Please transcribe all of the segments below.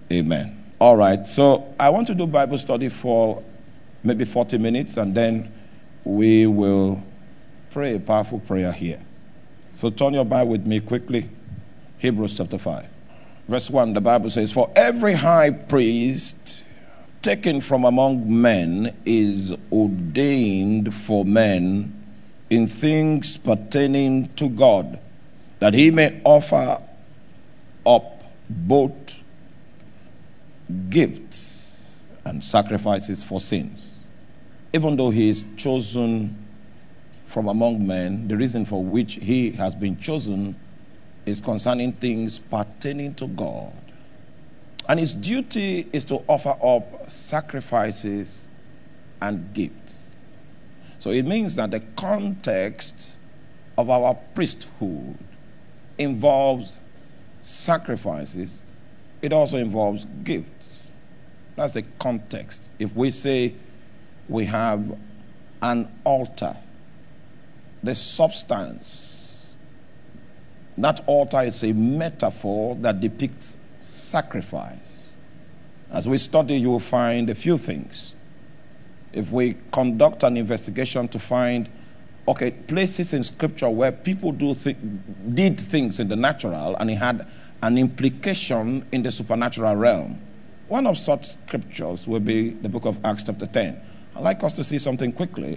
Amen. All right, so I want to do Bible study for maybe 40 minutes, and then we will pray a powerful prayer here. So turn your Bible with me quickly. Hebrews chapter 5. Verse 1, the Bible says, "For every high priest taken from among men is ordained for men in things pertaining to God, that he may offer up both gifts and sacrifices for sins." Even though he is chosen from among men, the reason for which he has been chosen is concerning things pertaining to God. And his duty is to offer up sacrifices and gifts. So it means that the context of our priesthood involves sacrifices. It also involves gifts. That's the context. If we say we have an altar, the substance, that altar is a metaphor that depicts sacrifice. As we study, you will find a few things. If we conduct an investigation to find, places in Scripture where people did things in the natural and it had an implication in the supernatural realm. One of such scriptures will be the book of Acts chapter 10. I'd like us to see something quickly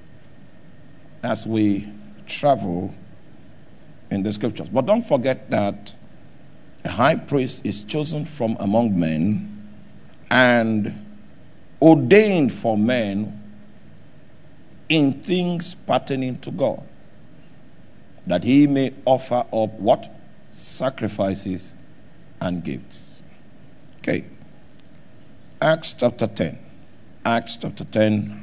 as we travel in the scriptures. But don't forget that a high priest is chosen from among men and ordained for men in things pertaining to God, that he may offer up what? Sacrifices and gifts. Okay. Acts chapter 10. Acts chapter 10,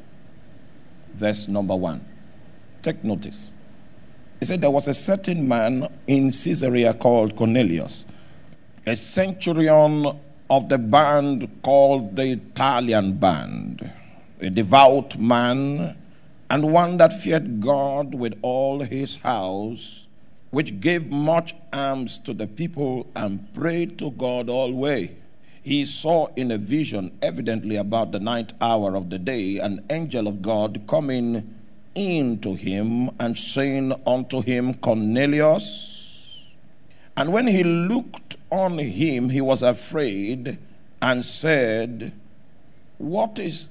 verse number 1. Take notice. He said there was a certain man in Caesarea called Cornelius, a centurion of the band called the Italian band, a devout man and one that feared God with all his house, which gave much alms to the people and prayed to God always. He saw in a vision, evidently about the ninth hour of the day, an angel of God coming into him and saying unto him, Cornelius. And when he looked on him, he was afraid and said, What is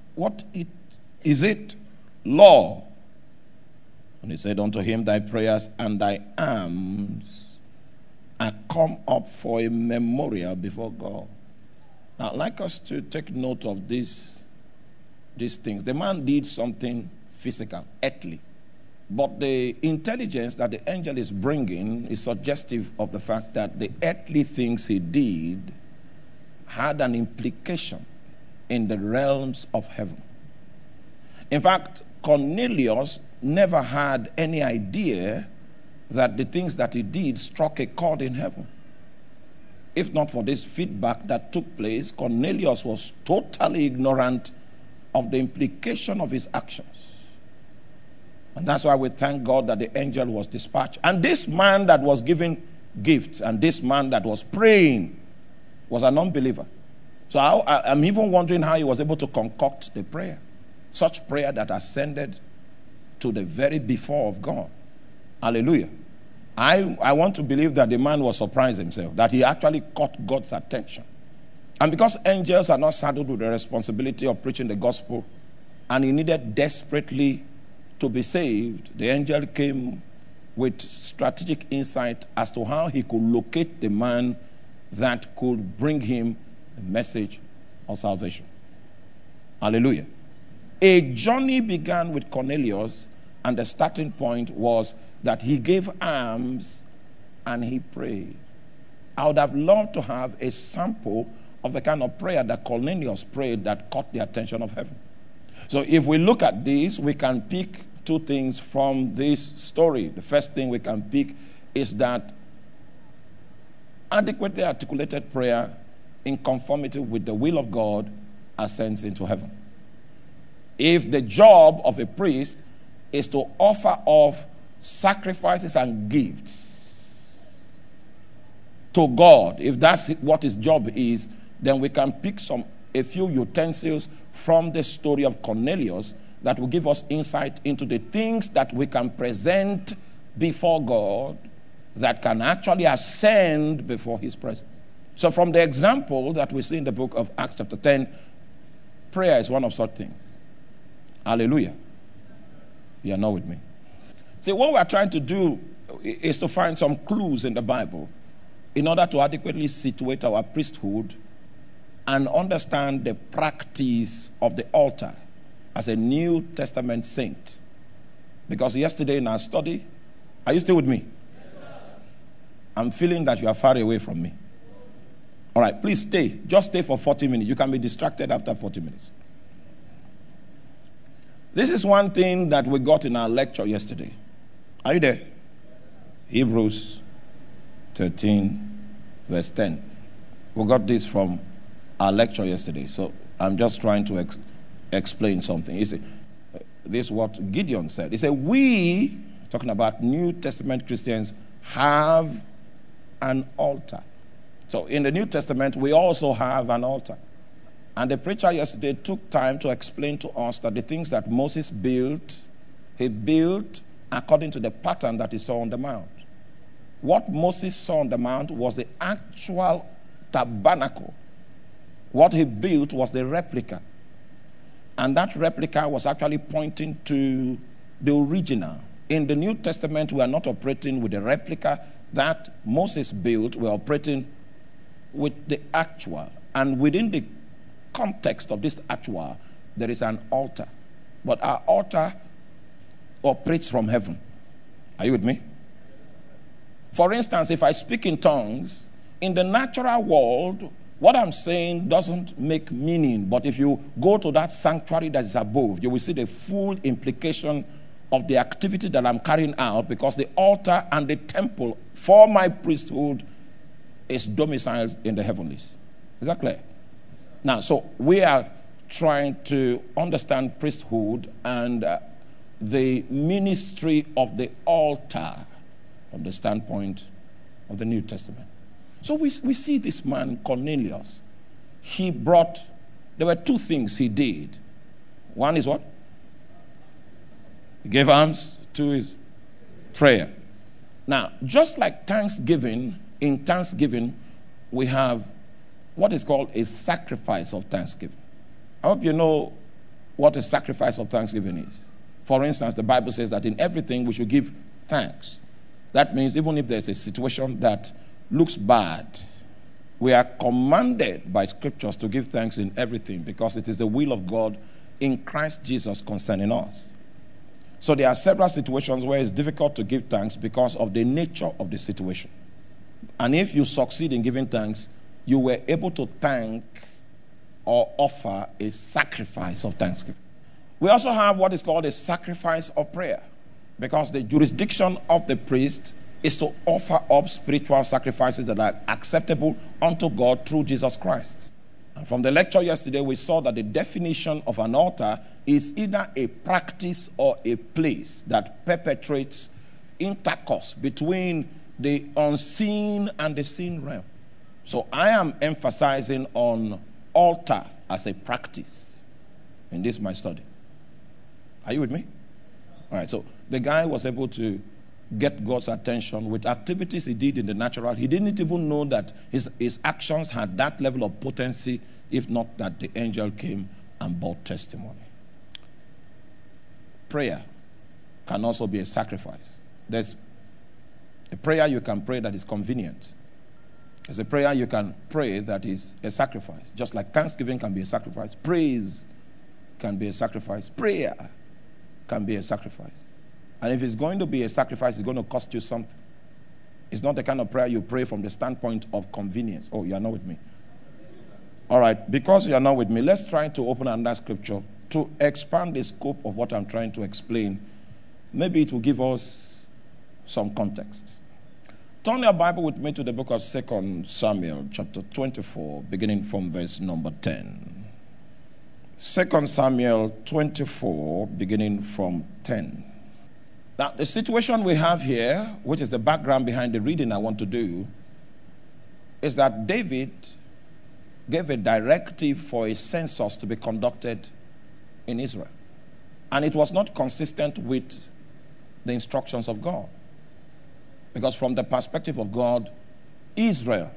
it, Lord? And he said unto him, Thy prayers and thy alms are come up for a memorial before God. Now, I'd like us to take note of these things. The man did something physical, earthly. But the intelligence that the angel is bringing is suggestive of the fact that the earthly things he did had an implication in the realms of heaven. In fact, Cornelius never had any idea that the things that he did struck a chord in heaven. If not for this feedback that took place, Cornelius was totally ignorant of the implication of his actions. And that's why we thank God that the angel was dispatched. And this man that was giving gifts and this man that was praying was an unbeliever. So I'm even wondering how he was able to concoct the prayer. Such prayer that ascended to the very before of God. Hallelujah. I want to believe that the man was surprised himself, that he actually caught God's attention. And because angels are not saddled with the responsibility of preaching the gospel, and he needed desperately to be saved, the angel came with strategic insight as to how he could locate the man that could bring him the message of salvation. Hallelujah. A journey began with Cornelius, and the starting point was that he gave alms and he prayed. I would have loved to have a sample of the kind of prayer that Cornelius prayed that caught the attention of heaven. So if we look at this, we can pick two things from this story. The first thing we can pick is that adequately articulated prayer in conformity with the will of God ascends into heaven. If the job of a priest is to offer off sacrifices and gifts to God, if that's what his job is, then we can pick a few utensils from the story of Cornelius that will give us insight into the things that we can present before God that can actually ascend before his presence. So from the example that we see in the book of Acts chapter 10, prayer is one of such things. Hallelujah. You are not with me. See, what we are trying to do is to find some clues in the Bible in order to adequately situate our priesthood and understand the practice of the altar as a New Testament saint. Because yesterday in our study, are you still with me? Yes, sir. I'm feeling that you are far away from me. All right, please stay. Just stay for 40 minutes. You can be distracted after 40 minutes. This is one thing that we got in our lecture yesterday. Are you there? Hebrews 13, verse 10. We got this from our lecture yesterday. So I'm just trying to explain something. You see, this is what Gideon said. He said, we, talking about New Testament Christians, have an altar. So in the New Testament, we also have an altar. And the preacher yesterday took time to explain to us that the things that Moses built, he built according to the pattern that he saw on the mount. What Moses saw on the mount was the actual tabernacle. What he built was the replica. And that replica was actually pointing to the original. In the New Testament, we are not operating with the replica that Moses built. We are operating with the actual. And within the context of this actual, there is an altar. But our altar operates from heaven. Are you with me? For instance, if I speak in tongues, in the natural world, what I'm saying doesn't make meaning. But if you go to that sanctuary that is above, you will see the full implication of the activity that I'm carrying out, because the altar and the temple for my priesthood is domiciled in the heavenlies. Is that clear? Now, so we are trying to understand priesthood and the ministry of the altar from the standpoint of the New Testament. So we see this man, Cornelius. There were two things he did. One is what? He gave alms. Two is prayer. Now, just like Thanksgiving, in Thanksgiving, we have what is called a sacrifice of thanksgiving. I hope you know what a sacrifice of thanksgiving is. For instance, the Bible says that in everything we should give thanks. That means even if there's a situation that looks bad, we are commanded by scriptures to give thanks in everything, because it is the will of God in Christ Jesus concerning us. So there are several situations where it's difficult to give thanks because of the nature of the situation. And if you succeed in giving thanks, you were able to thank or offer a sacrifice of thanksgiving. We also have what is called a sacrifice of prayer, because the jurisdiction of the priest is to offer up spiritual sacrifices that are acceptable unto God through Jesus Christ. And from the lecture yesterday, we saw that the definition of an altar is either a practice or a place that perpetrates intercourse between the unseen and the seen realm. So I am emphasizing on altar as a practice in this my study. Are you with me? All right, so the guy was able to get God's attention with activities he did in the natural. He didn't even know that his actions had that level of potency, if not that the angel came and brought testimony. Prayer can also be a sacrifice. There's a prayer you can pray that is convenient. There's a prayer you can pray that is a sacrifice. Just like thanksgiving can be a sacrifice, praise can be a sacrifice, prayer can be a sacrifice. And if it's going to be a sacrifice, it's going to cost you something. It's not the kind of prayer you pray from the standpoint of convenience. Oh, you are not with me. All right, because you are not with me, let's try to open another scripture to expand the scope of what I'm trying to explain. Maybe it will give us some context. Turn your Bible with me to the book of 2 Samuel, chapter 24, beginning from verse number 10. 2 Samuel 24, beginning from 10. Now, the situation we have here, which is the background behind the reading I want to do, is that David gave a directive for a census to be conducted in Israel. And it was not consistent with the instructions of God. Because from the perspective of God, Israel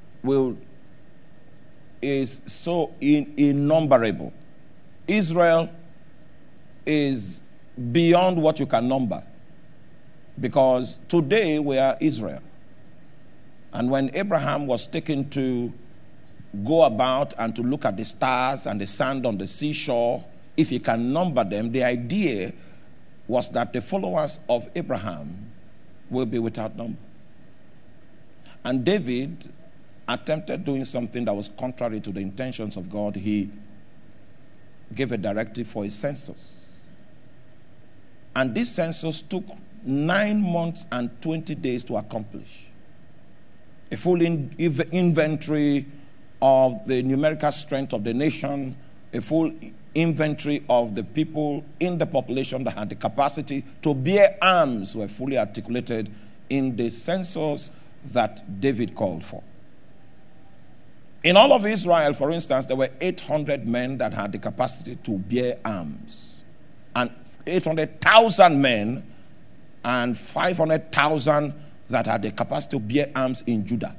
is so innumerable. Israel is beyond what you can number. Because today we are Israel. And when Abraham was taken to go about and to look at the stars and the sand on the seashore, if he can number them, the idea was that the followers of Abraham will be without number. And David attempted doing something that was contrary to the intentions of God. He gave a directive for a census. And this census took 9 months and 20 days to accomplish. A full inventory of the numerical strength of the nation, a full inventory of the people in the population that had the capacity to bear arms were fully articulated in the census that David called for. In all of Israel, for instance, there were 800 men that had the capacity to bear arms, and 800,000 men and 500,000 that had the capacity to bear arms in Judah.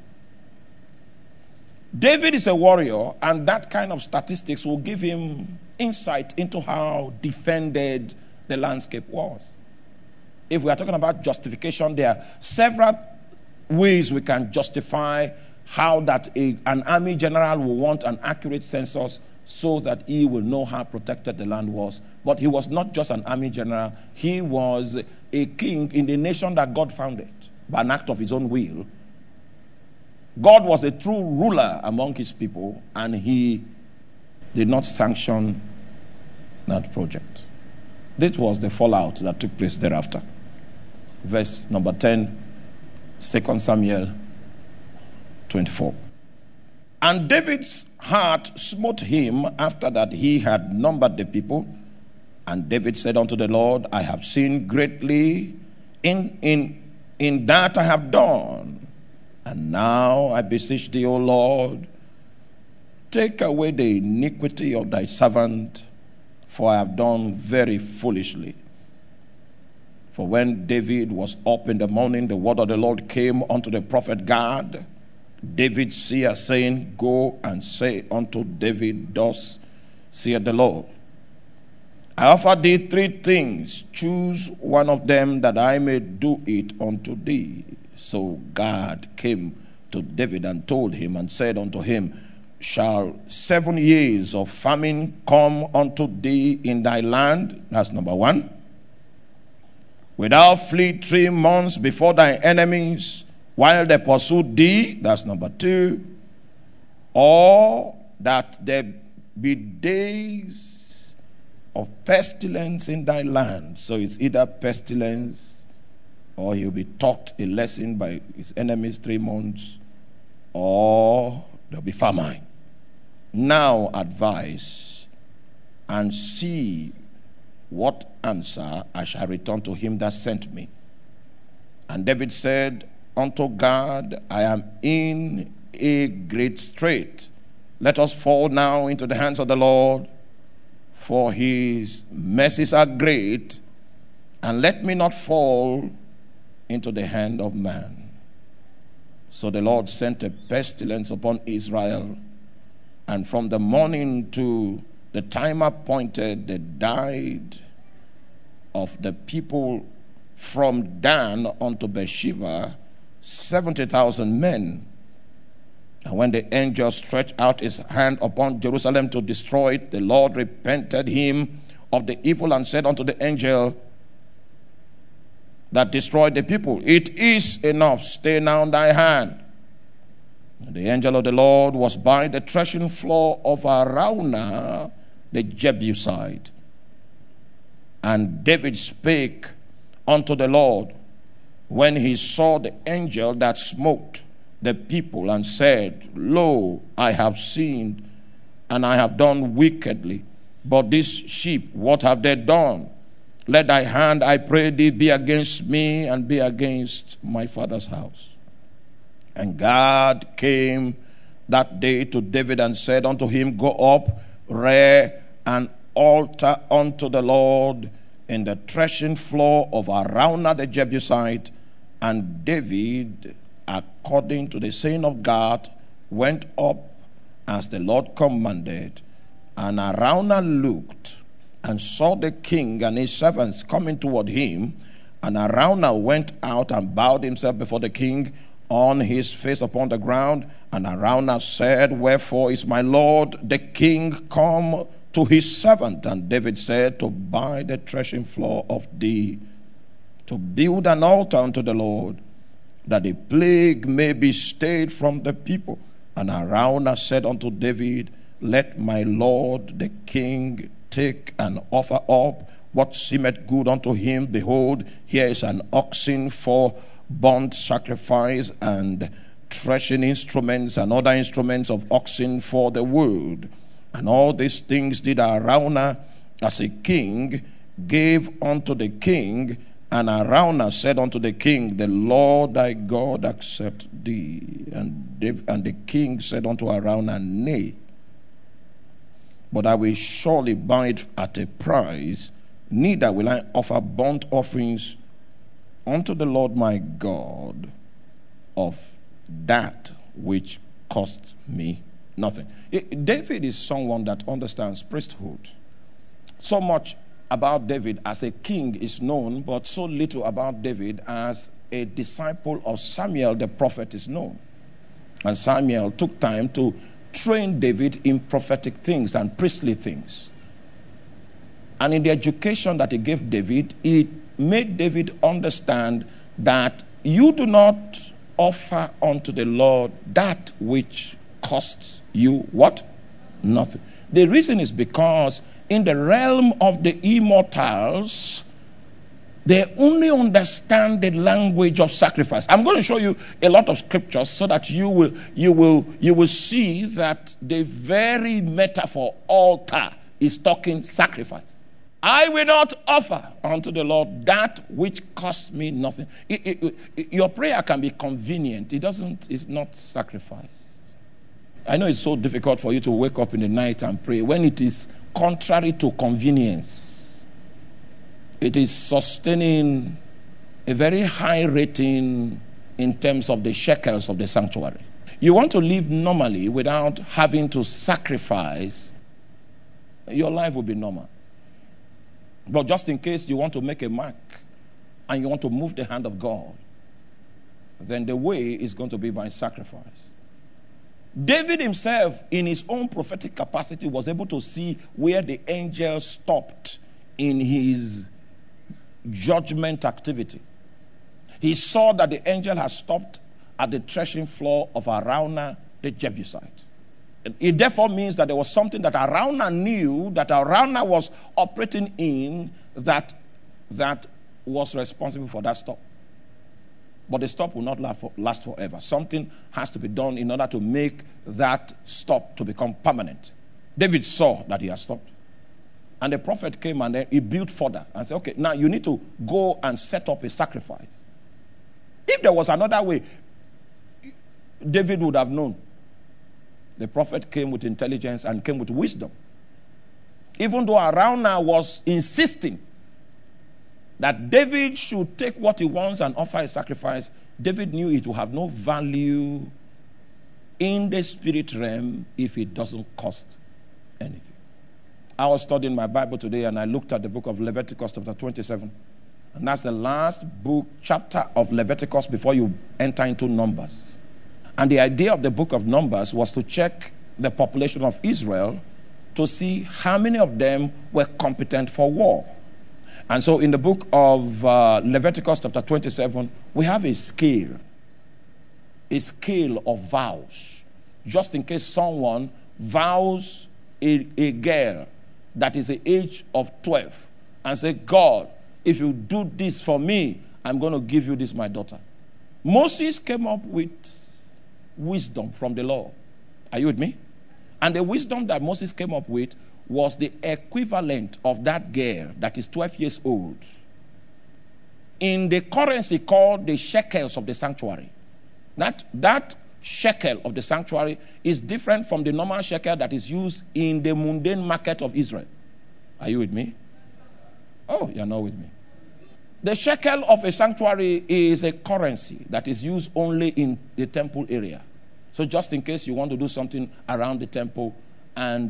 David is a warrior, and that kind of statistics will give him insight into how defended the landscape was. If we are talking about justification, there are several ways we can justify how that an army general will want an accurate census so that he will know how protected the land was. But he was not just an army general. He was a king in the nation that God founded by an act of his own will. God was a true ruler among his people, and he did not sanction that project. This was the fallout that took place thereafter. Verse number 10, 2 Samuel 24. And David's heart smote him after that he had numbered the people. And David said unto the Lord, I have sinned greatly in that I have done. And now I beseech thee, O Lord, take away the iniquity of thy servant, for I have done very foolishly. For when David was up in the morning, the word of the Lord came unto the prophet Gad, David's seer, saying, Go and say unto David, Thus saith the Lord, I offer thee 3 things. Choose one of them that I may do it unto thee. So Gad came to David and told him and said unto him, Shall 7 years of famine come unto thee in thy land? That's number 1. Wilt thou flee 3 months before thy enemies while they pursue thee? That's number 2. Or that there be days of pestilence in thy land. So it's either pestilence, or he'll be taught a lesson by his enemies 3 months, or there'll be famine. Now advise and see what answer I shall return to him that sent me. And David said unto God, I am in a great strait. Let us fall now into the hands of the Lord, for his mercies are great, and let me not fall into the hand of man. So the Lord sent a pestilence upon Israel, and from the morning to the time appointed, they died of the people from Dan unto Beersheba 70,000 men. And when the angel stretched out his hand upon Jerusalem to destroy it, the Lord repented him of the evil and said unto the angel that destroyed the people, It is enough, stay now thy hand. And the angel of the Lord was by the threshing floor of Araunah the Jebusite. And David spake unto the Lord when he saw the angel that smote the people, and said, Lo, I have sinned, and I have done wickedly. But these sheep, what have they done? Let thy hand, I pray thee, be against me, and be against my father's house. And God came that day to David and said unto him, Go up, rear an altar unto the Lord in the threshing floor of Araunah the Jebusite. And David, according to the saying of God, went up as the Lord commanded. And Araunah looked and saw the king and his servants coming toward him. And Araunah went out and bowed himself before the king on his face upon the ground. And Araunah said, Wherefore is my lord the king come to his servant? And David said, To buy the threshing floor of thee, to build an altar unto the Lord, that the plague may be stayed from the people. And Araunah said unto David, Let my lord the king take and offer up what seemeth good unto him. Behold, here is an oxen for burnt sacrifice, and threshing instruments and other instruments of oxen for the wood. And all these things did Araunah as a king gave unto the king. And Araunah said unto the king, The Lord thy God accept thee. And the king said unto Araunah, Nay, but I will surely buy it at a price, neither will I offer burnt offerings unto the Lord my God of that which cost me nothing. David is someone that understands priesthood. So much about David as a king is known, but so little about David as a disciple of Samuel the prophet is known. And Samuel took time to train David in prophetic things and priestly things. And in the education that he gave David, it made David understand that you do not offer unto the Lord that which costs you what? Nothing. The reason is because in the realm of the immortals, they only understand the language of sacrifice. I'm going to show you a lot of scriptures so that you will see that the very metaphor altar is talking sacrifice. I will not offer unto the Lord that which costs me nothing. Your prayer can be convenient. It's not sacrifice. I know it's so difficult for you to wake up in the night and pray when it is contrary to convenience. It is sustaining a very high rating in terms of the shekels of the sanctuary. You want to live normally without having to sacrifice, your life will be normal. But just in case you want to make a mark and you want to move the hand of God, then the way is going to be by sacrifice. David himself, in his own prophetic capacity, was able to see where the angel stopped in his judgment activity. He saw that the angel had stopped at the threshing floor of Araunah the Jebusite. It therefore means that there was something that Araunah knew, that Araunah was operating in, that was responsible for that stop. But the stop will not last forever. Something has to be done in order to make that stop to become permanent. David saw that he had stopped. And the prophet came and then he built further and said, okay, now you need to go and set up a sacrifice. If there was another way, David would have known. The prophet came with intelligence and came with wisdom. Even though Araunah was insisting that David should take what he wants and offer a sacrifice, David knew it would have no value in the spirit realm if it doesn't cost anything. I was studying my Bible today and I looked at the book of Leviticus chapter 27. And that's the last chapter of Leviticus before you enter into Numbers. And the idea of the book of Numbers was to check the population of Israel to see how many of them were competent for war. And so in the book of Leviticus chapter 27, we have a scale of vows. Just in case someone vows a girl that is the age of 12 and say, God, if you do this for me, I'm going to give you this, my daughter. Moses came up with wisdom from the law. Are you with me? And the wisdom that Moses came up with was the equivalent of that girl that is 12 years old in the currency called the shekels of the sanctuary. That shekel of the sanctuary is different from the normal shekel that is used in the mundane market of Israel. Are you with me? Oh, you're not with me. The shekel of a sanctuary is a currency that is used only in the temple area. So just in case you want to do something around the temple and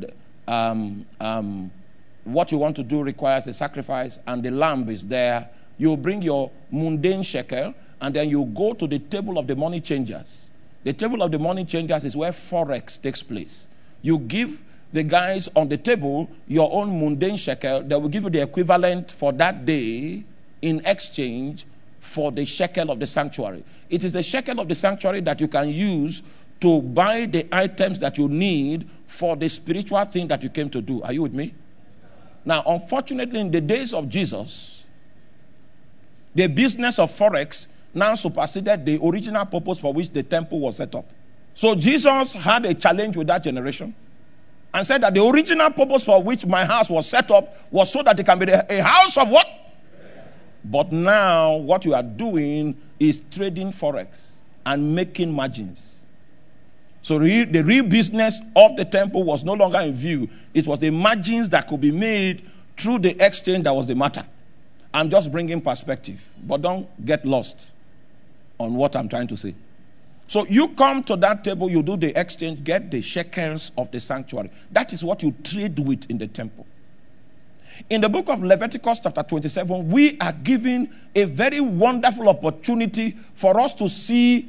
what you want to do requires a sacrifice and the lamb is there, you bring your mundane shekel and then you go to the table of the money changers. The table of the money changers is where forex takes place. You give the guys on the table your own mundane shekel. They will give you the equivalent for that day in exchange for the shekel of the sanctuary. It is the shekel of the sanctuary that you can use to buy the items that you need for the spiritual thing that you came to do. Are you with me? Now, unfortunately, in the days of Jesus, the business of forex now superseded the original purpose for which the temple was set up. So Jesus had a challenge with that generation and said that the original purpose for which my house was set up was so that it can be a house of what? But now what you are doing is trading forex and making margins. So the real business of the temple was no longer in view. It was the margins that could be made through the exchange that was the matter. I'm just bringing perspective, but don't get lost on what I'm trying to say. So you come to that table, you do the exchange, get the shekels of the sanctuary. That is what you trade with in the temple. In the book of Leviticus chapter 27, we are given a very wonderful opportunity for us to see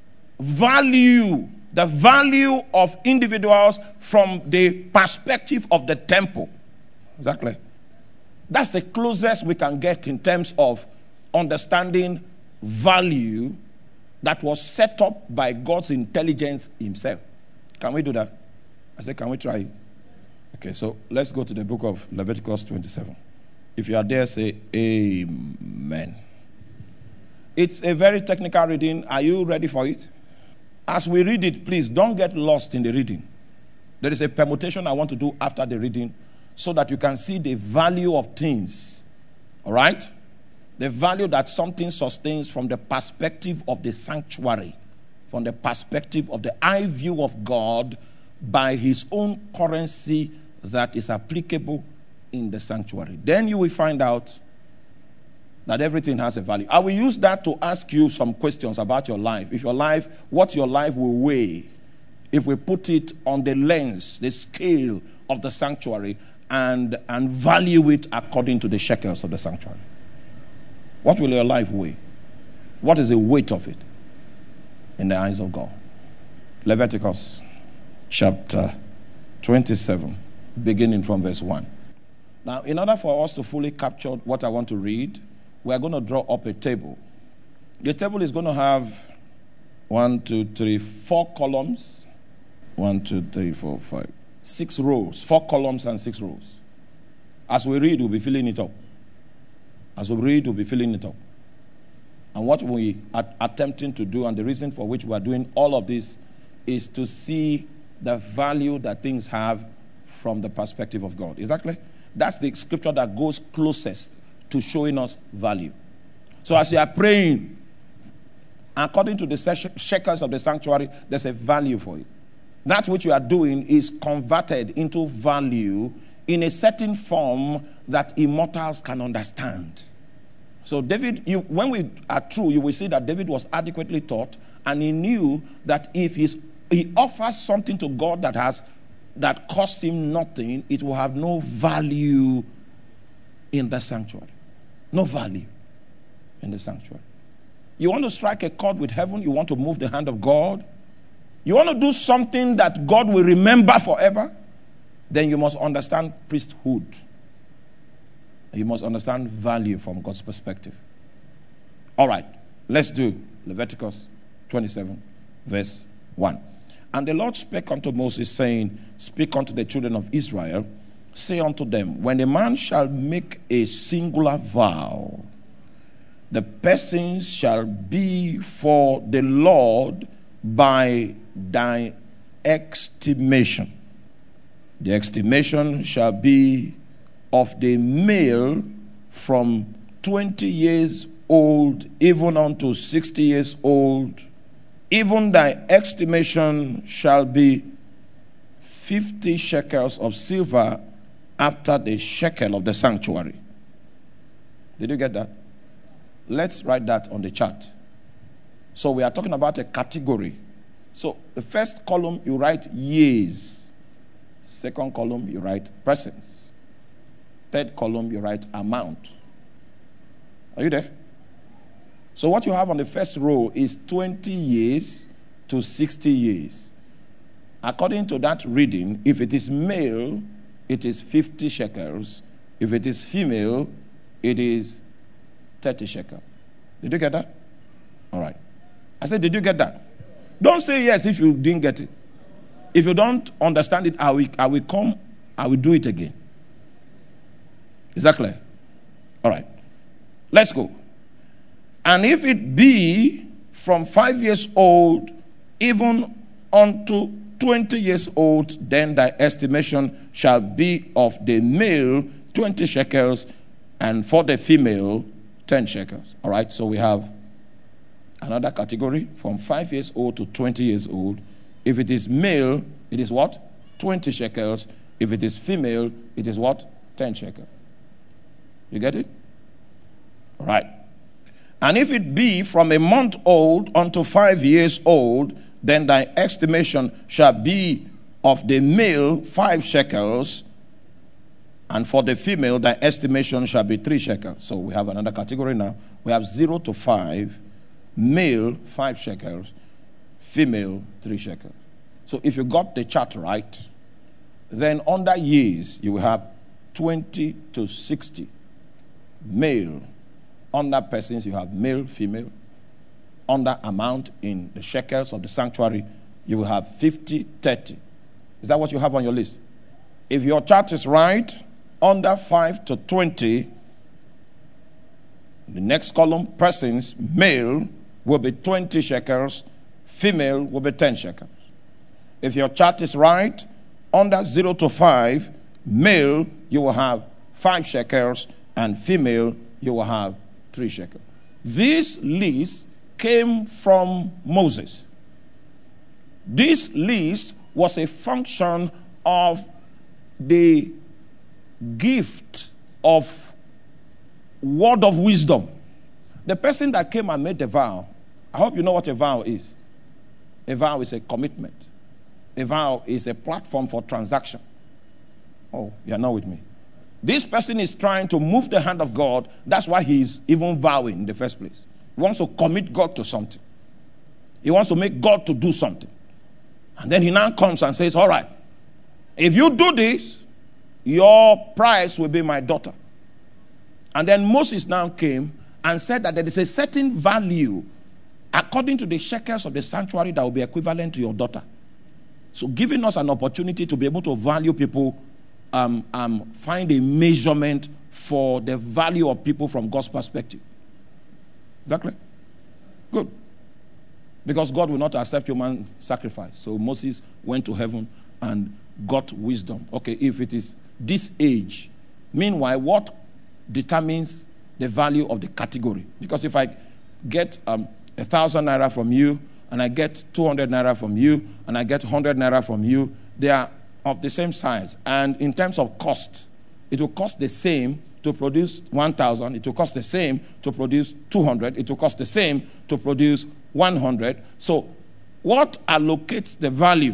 the value of individuals from the perspective of the temple. Exactly. That's the closest we can get in terms of understanding value that was set up by God's intelligence himself. Can we do that? I said, can we try it? Okay, so let's go to the book of Leviticus 27. If you are there, say amen. It's a very technical reading. Are you ready for it? As we read it, please don't get lost in the reading. There is a permutation I want to do after the reading so that you can see the value of things. All right? The value that something sustains from the perspective of the sanctuary, from the perspective of the eye view of God by his own currency that is applicable in the sanctuary. Then you will find out that everything has a value. I will use that to ask you some questions about your life. What your life will weigh if we put it on the lens, the scale of the sanctuary and value it according to the shekels of the sanctuary. What will your life weigh? What is the weight of it in the eyes of God? Leviticus chapter 27, beginning from verse 1. Now, in order for us to fully capture what I want to read, we are going to draw up a table. The table is going to have 4 columns. 1, 2, 3, 4, 5. 6 rows. 4 columns and 6 rows. As we read, we'll be filling it up. And what we are attempting to do, and the reason for which we are doing all of this, is to see the value that things have from the perspective of God. Is that clear? That's the scripture that goes closest to showing us value. So as you are praying, according to the shekels of the sanctuary, there's a value for it. That which you are doing is converted into value in a certain form that immortals can understand. So David, when we are true, you will see that David was adequately taught, and he knew that if he offers something to God that costs him nothing, it will have no value in the sanctuary. No value in the sanctuary. You want to strike a chord with heaven? You want to move the hand of God? You want to do something that God will remember forever? Then you must understand priesthood. You must understand value from God's perspective. All right, let's do Leviticus 27, verse 1. And the Lord spake unto Moses, saying, Speak unto the children of Israel, say unto them, When a man shall make a singular vow, the persons shall be for the Lord by thy estimation. The estimation shall be of the male from 20 years old even unto 60 years old, even thy estimation shall be 50 shekels of silver after the shekel of the sanctuary. Did you get that? Let's write that on the chart. So we are talking about a category. So the first column, you write years. Second column, you write persons. Third column, you write amount. Are you there? So what you have on the first row is 20 years to 60 years. According to that reading, if it is male, it is 50 shekels. If it is female, it is 30 shekels. Did you get that? All right. I said, did you get that? Don't say yes if you didn't get it. If you don't understand it, I will do it again. Is that clear? All right. Let's go. And if it be from 5 years old, even unto 20 years old, then thy estimation shall be of the male 20 shekels, and for the female 10 shekels. All right, so we have another category from 5 years old to 20 years old. If it is male, it is what? 20 shekels. If it is female, it is what? 10 shekels. You get it? All right. And if it be from a month old unto 5 years old, then thy estimation shall be of the male 5 shekels, and for the female thy estimation shall be 3 shekels. So we have another category now. We have 0 to 5, male 5 shekels, female 3 shekels. So if you got the chart right, then under years you will have 20 to 60, male. Under persons, you have male, female. Under amount in the shekels of the sanctuary, you will have 50, 30. Is that what you have on your list? If your chart is right, under 5 to 20, the next column, persons, male, will be 20 shekels, female will be 10 shekels. If your chart is right, under 0 to 5, male, you will have 5 shekels, and female, you will have 3 shekels. This list came from Moses. This list was a function of the gift of word of wisdom. The person that came and made the vow, I hope you know what a vow is. A vow is a commitment. A vow is a platform for transaction. Oh, you're not with me. This person is trying to move the hand of God. That's why he's even vowing in the first place. He wants to commit God to something. He wants to make God to do something. And then he now comes and says, all right, if you do this, your price will be my daughter. And then Moses now came and said that there is a certain value according to the shekels of the sanctuary that will be equivalent to your daughter. So giving us an opportunity to be able to value people, find a measurement for the value of people from God's perspective. Exactly. Good. Because God will not accept human sacrifice. So Moses went to heaven and got wisdom. Okay, if it is this age, meanwhile, what determines the value of the category? Because if I get 1,000 naira from you, and I get 200 naira from you, and I get 100 naira from you, they are of the same size. And in terms of cost, it will cost the same to produce 1,000. It will cost the same to produce 200. It will cost the same to produce 100. So what allocates the value?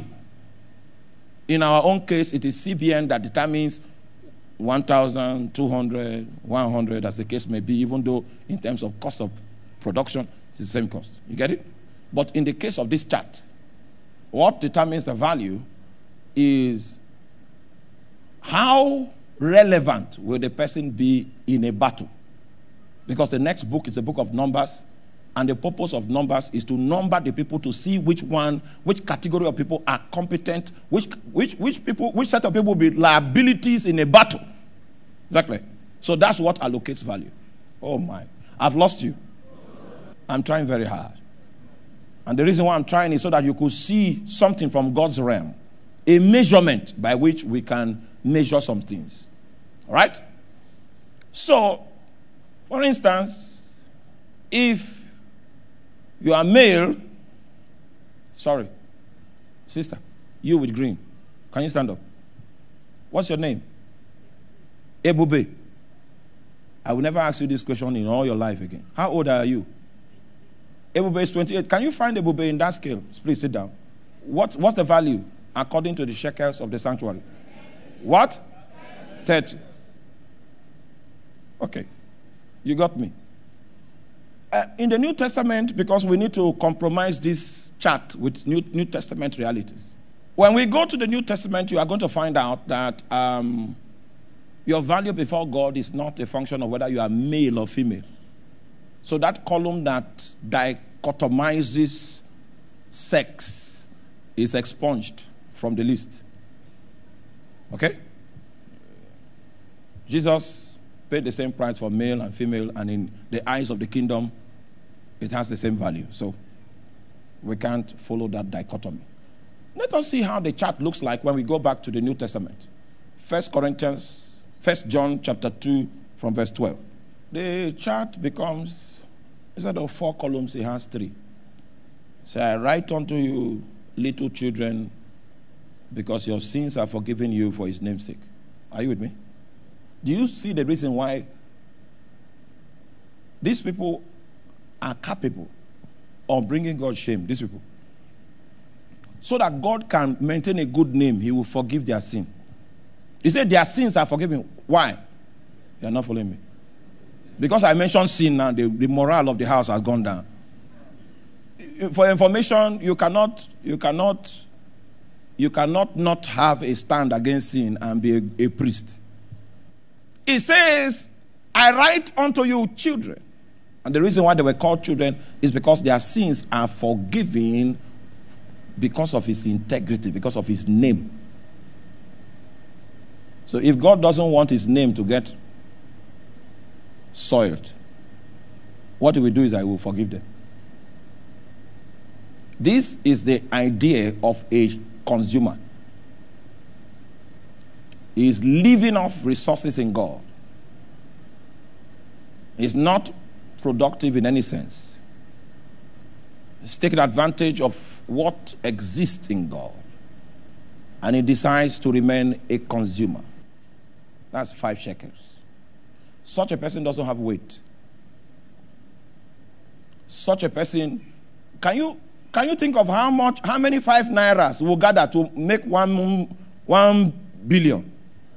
In our own case, it is CBN that determines 1,000, 200, 100, as the case may be, even though in terms of cost of production, it's the same cost. You get it? But in the case of this chart, what determines the value is how relevant will the person be in a battle. Because the next book is a book of Numbers, and the purpose of Numbers is to number the people to see which category of people are competent, which set of people will be liabilities in a battle. Exactly. So that's what allocates value. Oh my, I've lost you. I'm trying very hard. And the reason why I'm trying is so that you could see something from God's realm. A measurement by which we can measure some things. All right? So, for instance, if you are male Sorry. Sister, you with green. Can you stand up? What's your name? Ebube. I will never ask you this question in all your life again. How old are you? Ebube is 28. Can you find Ebube in that scale? Please sit down. What's the value according to the shekels of the sanctuary? What? 30. Okay. You got me. In the New Testament, because we need to compromise this chart with New Testament realities. When we go to the New Testament, you are going to find out that your value before God is not a function of whether you are male or female. So that column that dichotomizes sex is expunged from the list. Okay? Jesus paid the same price for male and female, and in the eyes of the kingdom, it has the same value. So we can't follow that dichotomy. Let us see how the chart looks like when we go back to the New Testament. 1 John chapter 2 from verse 12. The chart becomes, instead of 4 columns, it has 3. Say, I write unto you, little children, because your sins are forgiven you for his name's sake. Are you with me? Do you see the reason why these people are capable of bringing God shame? These people. So that God can maintain a good name, he will forgive their sin. He said their sins are forgiven. Why? You are not following me. Because I mentioned sin now, the morale of the house has gone down. For information, you cannot not have a stand against sin and be a priest. It says, I write unto you children. And the reason why they were called children is because their sins are forgiven because of his integrity, because of his name. So if God doesn't want his name to get soiled, what he will do is I will forgive them. This is the idea of a consumer. He is living off resources in God. He's not productive in any sense. He's taking advantage of what exists in God. And he decides to remain a consumer. That's 5 shekels. Such a person doesn't have weight. Such a person, can you think of how many 5 nairas will gather to make 1 billion?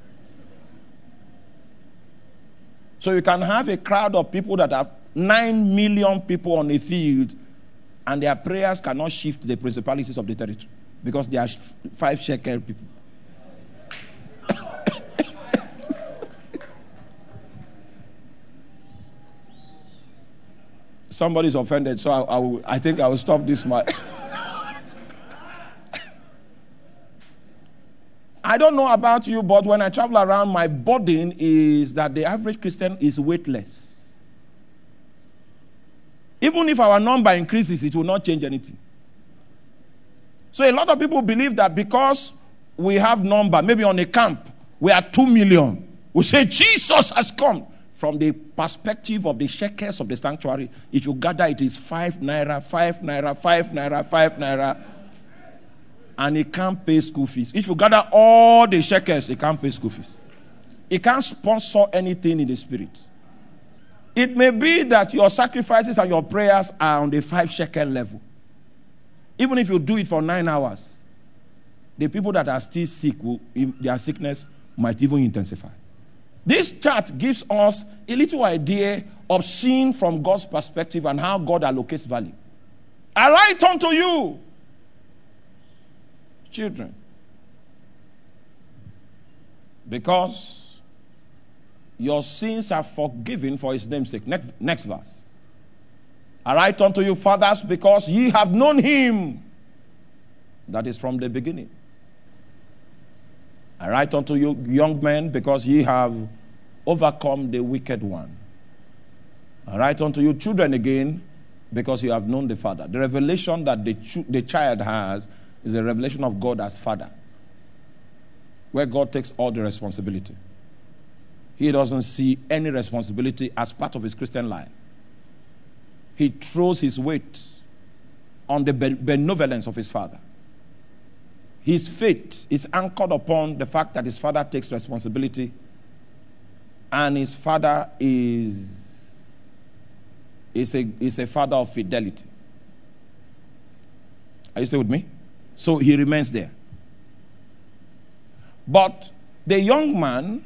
So you can have a crowd of people that have 9 million people on a field, and their prayers cannot shift the principalities of the territory because they are 5 shekel people. Somebody's offended, so I think I will stop this. I don't know about you, but when I travel around, my burden is that the average Christian is weightless. Even if our number increases, it will not change anything. So a lot of people believe that because we have number, maybe on a camp, we are 2 million. We say Jesus has come. From the perspective of the shekels of the sanctuary, if you gather, it is 5 naira, 5 naira, 5 naira, 5 naira. And he can't pay school fees. If you gather all the shekels, he can't pay school fees. He can't sponsor anything in the spirit. It may be that your sacrifices and your prayers are on the 5 shekel level. Even if you do it for 9 hours, the people that are still sick, their sickness might even intensify. This chart gives us a little idea of seeing from God's perspective and how God allocates value. I write unto you, children, because your sins are forgiven for his name's sake. Next verse. I write unto you, fathers, because ye have known him that is from the beginning. I write unto you, young men, because ye have overcome the wicked one. I write unto you, children, again, because you have known the Father. The revelation that the child has is a revelation of God as Father, where God takes all the responsibility. He doesn't see any responsibility as part of his Christian life. He throws his weight on the benevolence of his father. His faith is anchored upon the fact that his father takes responsibility, and his father is a father of fidelity. Are you still with me? So he remains there. But the young man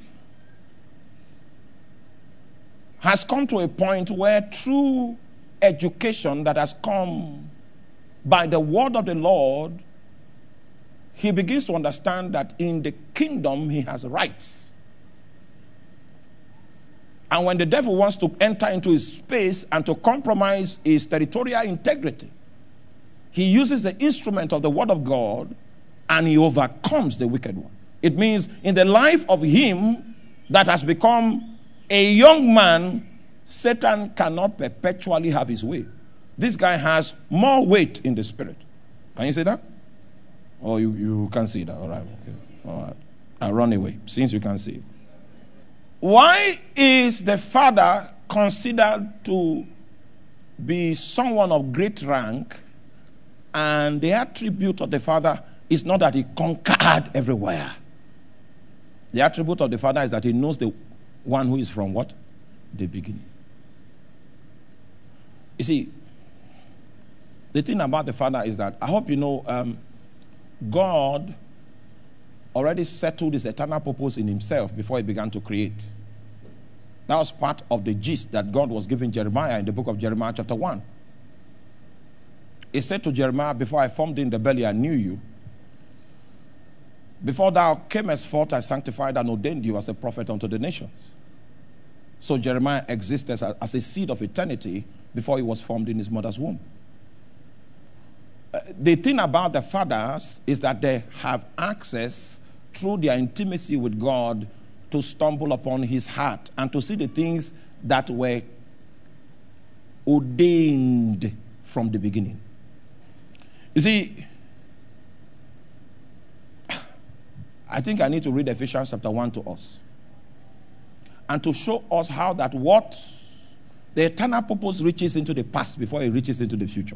has come to a point where through education that has come by the word of the Lord, he begins to understand that in the kingdom he has rights. And when the devil wants to enter into his space and to compromise his territorial integrity, he uses the instrument of the word of God and he overcomes the wicked one. It means in the life of him that has become a young man, Satan cannot perpetually have his way. This guy has more weight in the spirit. Can you say that? Oh, you can see that. All right. Okay. All right. I'll run away since you can see. Why is the father considered to be someone of great rank, and the attribute of the father is not that he conquered everywhere? The attribute of the father is that he knows the one who is from what? The beginning. You see, the thing about the father is that, I hope you know, God already settled his eternal purpose in himself before he began to create. That was part of the gist that God was giving Jeremiah in the book of Jeremiah chapter 1. He said to Jeremiah, before I formed in the belly, I knew you. Before thou camest forth, I sanctified and ordained you as a prophet unto the nations. So Jeremiah existed as a seed of eternity before he was formed in his mother's womb. The thing about the fathers is that they have access through their intimacy with God to stumble upon his heart and to see the things that were ordained from the beginning. You see, I think I need to read Ephesians chapter 1 to us and to show us how that what the eternal purpose reaches into the past before it reaches into the future.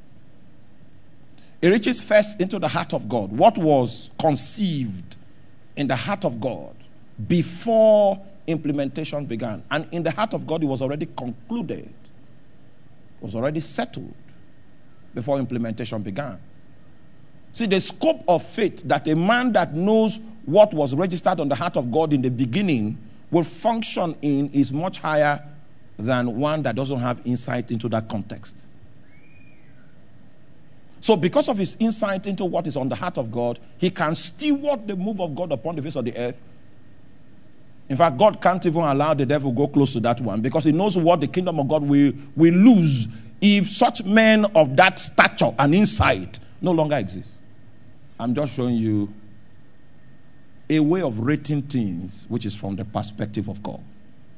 It reaches first into the heart of God. What was conceived in the heart of God before implementation began. And in the heart of God, it was already concluded. It was already settled before implementation began. See, the scope of faith that a man that knows what was registered on the heart of God in the beginning will function in is much higher than one that doesn't have insight into that context. So because of his insight into what is on the heart of God, he can steward the move of God upon the face of the earth. In fact, God can't even allow the devil go close to that one because he knows what the kingdom of God will lose if such men of that stature and insight no longer exist. I'm just showing you a way of rating things which is from the perspective of God.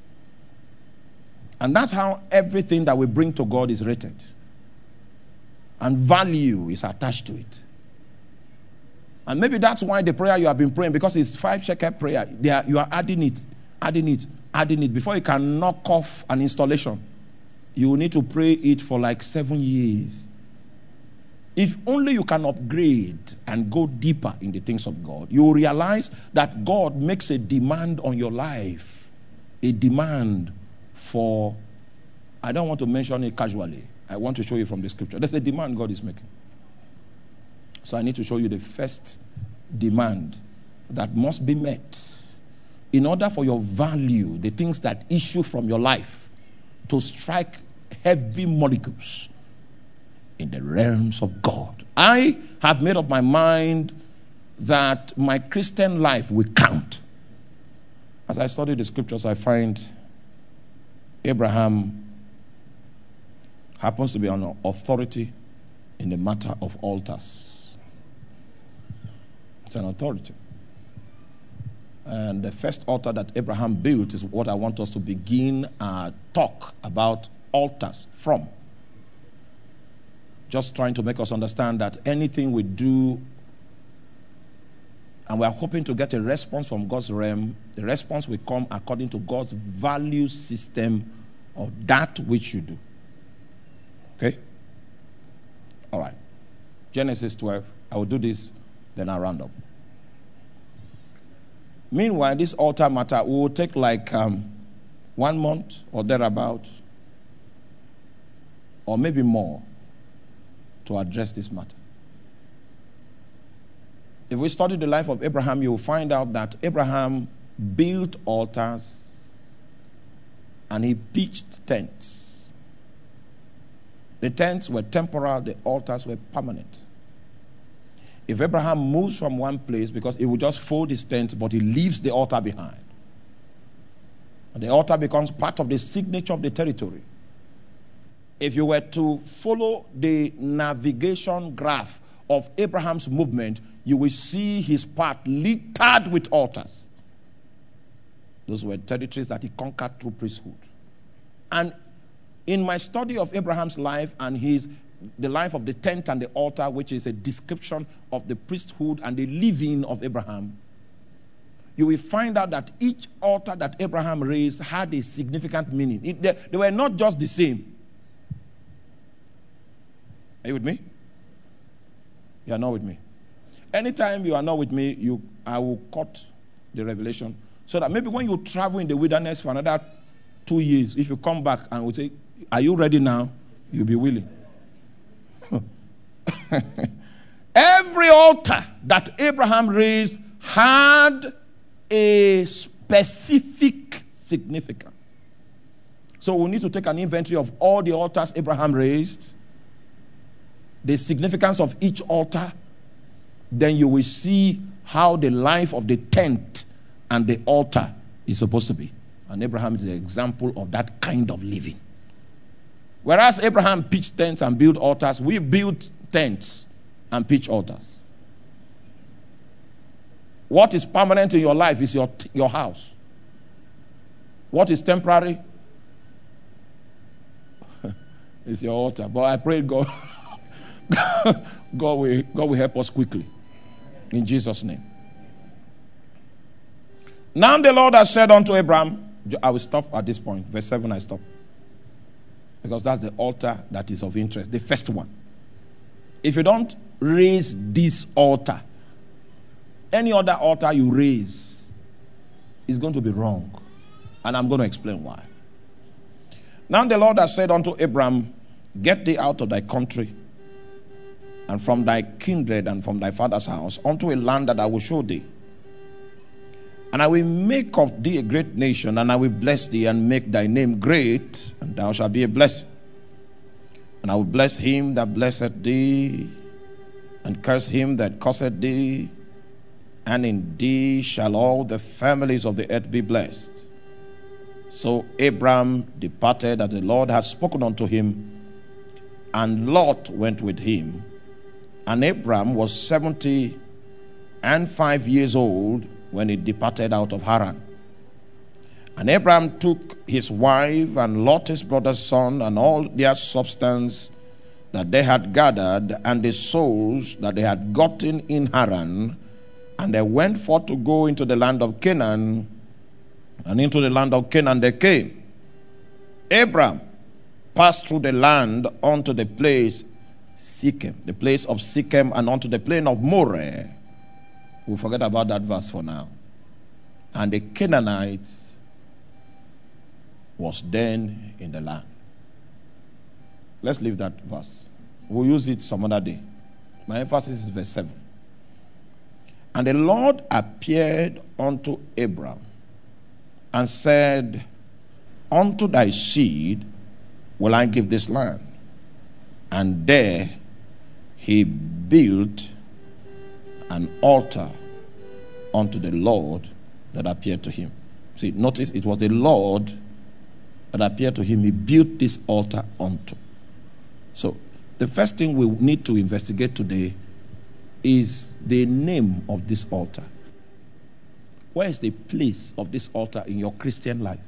And that's how everything that we bring to God is rated. And value is attached to it. And maybe that's why the prayer you have been praying, because it's 5 shekel prayer, you are adding it. Before you can knock off an installation, you will need to pray it for like 7 years. If only you can upgrade and go deeper in the things of God, you will realize that God makes a demand on your life. A demand for, I don't want to mention it casually. I want to show you from the scripture. There's a demand God is making. So I need to show you the first demand that must be met in order for your value, the things that issue from your life, to strike heavy molecules in the realms of God. I have made up my mind that my Christian life will count. As I study the scriptures, I find Abraham happens to be an authority in the matter of altars. It's an authority. And the first altar that Abraham built is what I want us to begin our talk about altars from. Just trying to make us understand that anything we do, and we are hoping to get a response from God's realm, the response will come according to God's value system of that which you do. Okay? All right. Genesis 12. I will do this, then I'll round up. Meanwhile, this altar matter will take like 1 month or thereabout, or maybe more, to address this matter. If we study the life of Abraham, you will find out that Abraham built altars and he pitched tents. The tents were temporal, the altars were permanent. If Abraham moves from one place, because he will just fold his tent, but he leaves the altar behind. And the altar becomes part of the signature of the territory. If you were to follow the navigation graph of Abraham's movement, you will see his path littered with altars. Those were territories that he conquered through priesthood. And in my study of Abraham's life and the life of the tent and the altar, which is a description of the priesthood and the living of Abraham, you will find out that each altar that Abraham raised had a significant meaning. They were not just the same. Are you with me? You are not with me. Anytime you are not with me, I will cut the revelation so that maybe when you travel in the wilderness for another 2 years, if you come back and will say, are you ready now? You'll be willing. Every altar that Abraham raised had a specific significance. So we need to take an inventory of all the altars Abraham raised, the significance of each altar. Then you will see how the life of the tent and the altar is supposed to be. And Abraham is the example of that kind of living. Whereas Abraham pitched tents and built altars, we build tents and pitch altars. What is permanent in your life is your house. What is temporary is your altar. But I pray God, God will help us quickly. In Jesus' name. Now the Lord has said unto Abraham, I will stop at this point. Verse 7, I stop. Because that's the altar that is of interest. The first one. If you don't raise this altar, any other altar you raise is going to be wrong. And I'm going to explain why. Now the Lord has said unto Abraham, get thee out of thy country, and from thy kindred and from thy father's house, unto a land that I will show thee. And I will make of thee a great nation, and I will bless thee and make thy name great, and thou shalt be a blessing. And I will bless him that blesseth thee, and curse him that curseth thee, and in thee shall all the families of the earth be blessed. So Abram departed as the Lord had spoken unto him, and Lot went with him. And Abram was 75 years old when he departed out of Haran. And Abram took his wife and Lot his brother's son and all their substance that they had gathered and the souls that they had gotten in Haran, and they went forth to go into the land of Canaan, and into the land of Canaan they came. Abram passed through the land unto the place Shechem, the place of Shechem, and unto the plain of Moreh. We'll forget about that verse for now. And the Canaanites was then in the land. Let's leave that verse. We'll use it some other day. My emphasis is verse 7. And the Lord appeared unto Abram and said, unto thy seed will I give this land. And there he built an altar unto the Lord that appeared to him. See, notice it was the Lord that appeared to him. He built this altar unto. So, the first thing we need to investigate today is the name of this altar. Where is the place of this altar in your Christian life?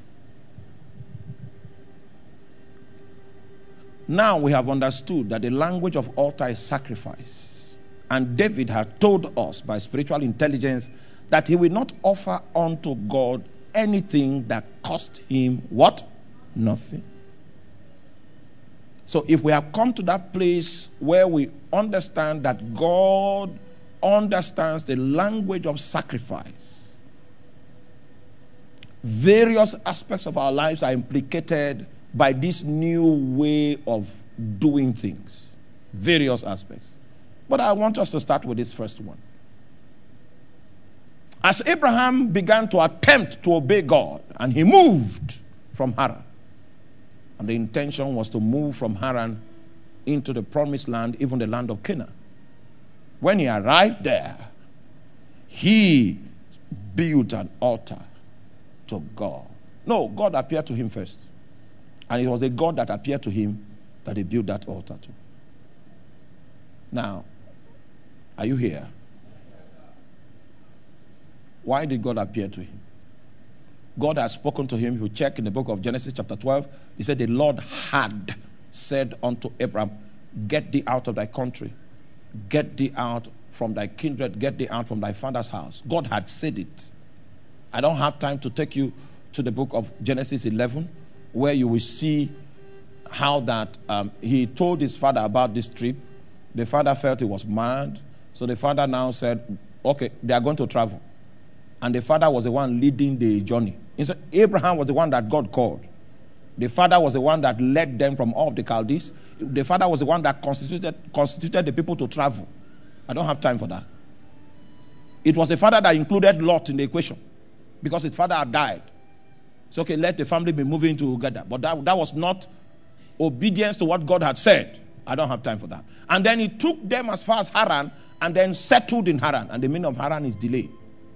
Now we have understood that the language of altar is sacrifice. And David had told us by spiritual intelligence that he will not offer unto God anything that cost him what? Nothing. So if we have come to that place where we understand that God understands the language of sacrifice, various aspects of our lives are implicated by this new way of doing things. Various aspects. But I want us to start with this first one. As Abraham began to attempt to obey God, and he moved from Haran, and the intention was to move from Haran into the promised land, even the land of Canaan. When he arrived there, he built an altar to God. No, God appeared to him first. And it was a God that appeared to him that he built that altar to. Now, are you here? Why did God appear to him? God had spoken to him. If you check in the book of Genesis chapter 12, he said, the Lord had said unto Abraham, get thee out of thy country. Get thee out from thy kindred. Get thee out from thy father's house. God had said it. I don't have time to take you to the book of Genesis 11, where you will see how that he told his father about this trip. The father felt he was mad. So the father now said, okay, they are going to travel. And the father was the one leading the journey. Instead, Abraham was the one that God called. The father was the one that led them from all of the Chaldees. The father was the one that constituted the people to travel. I don't have time for that. It was the father that included Lot in the equation, because his father had died. It's okay, let the family be moving together. But that was not obedience to what God had said. I don't have time for that. And then he took them as far as Haran and then settled in Haran. And the meaning of Haran is delay.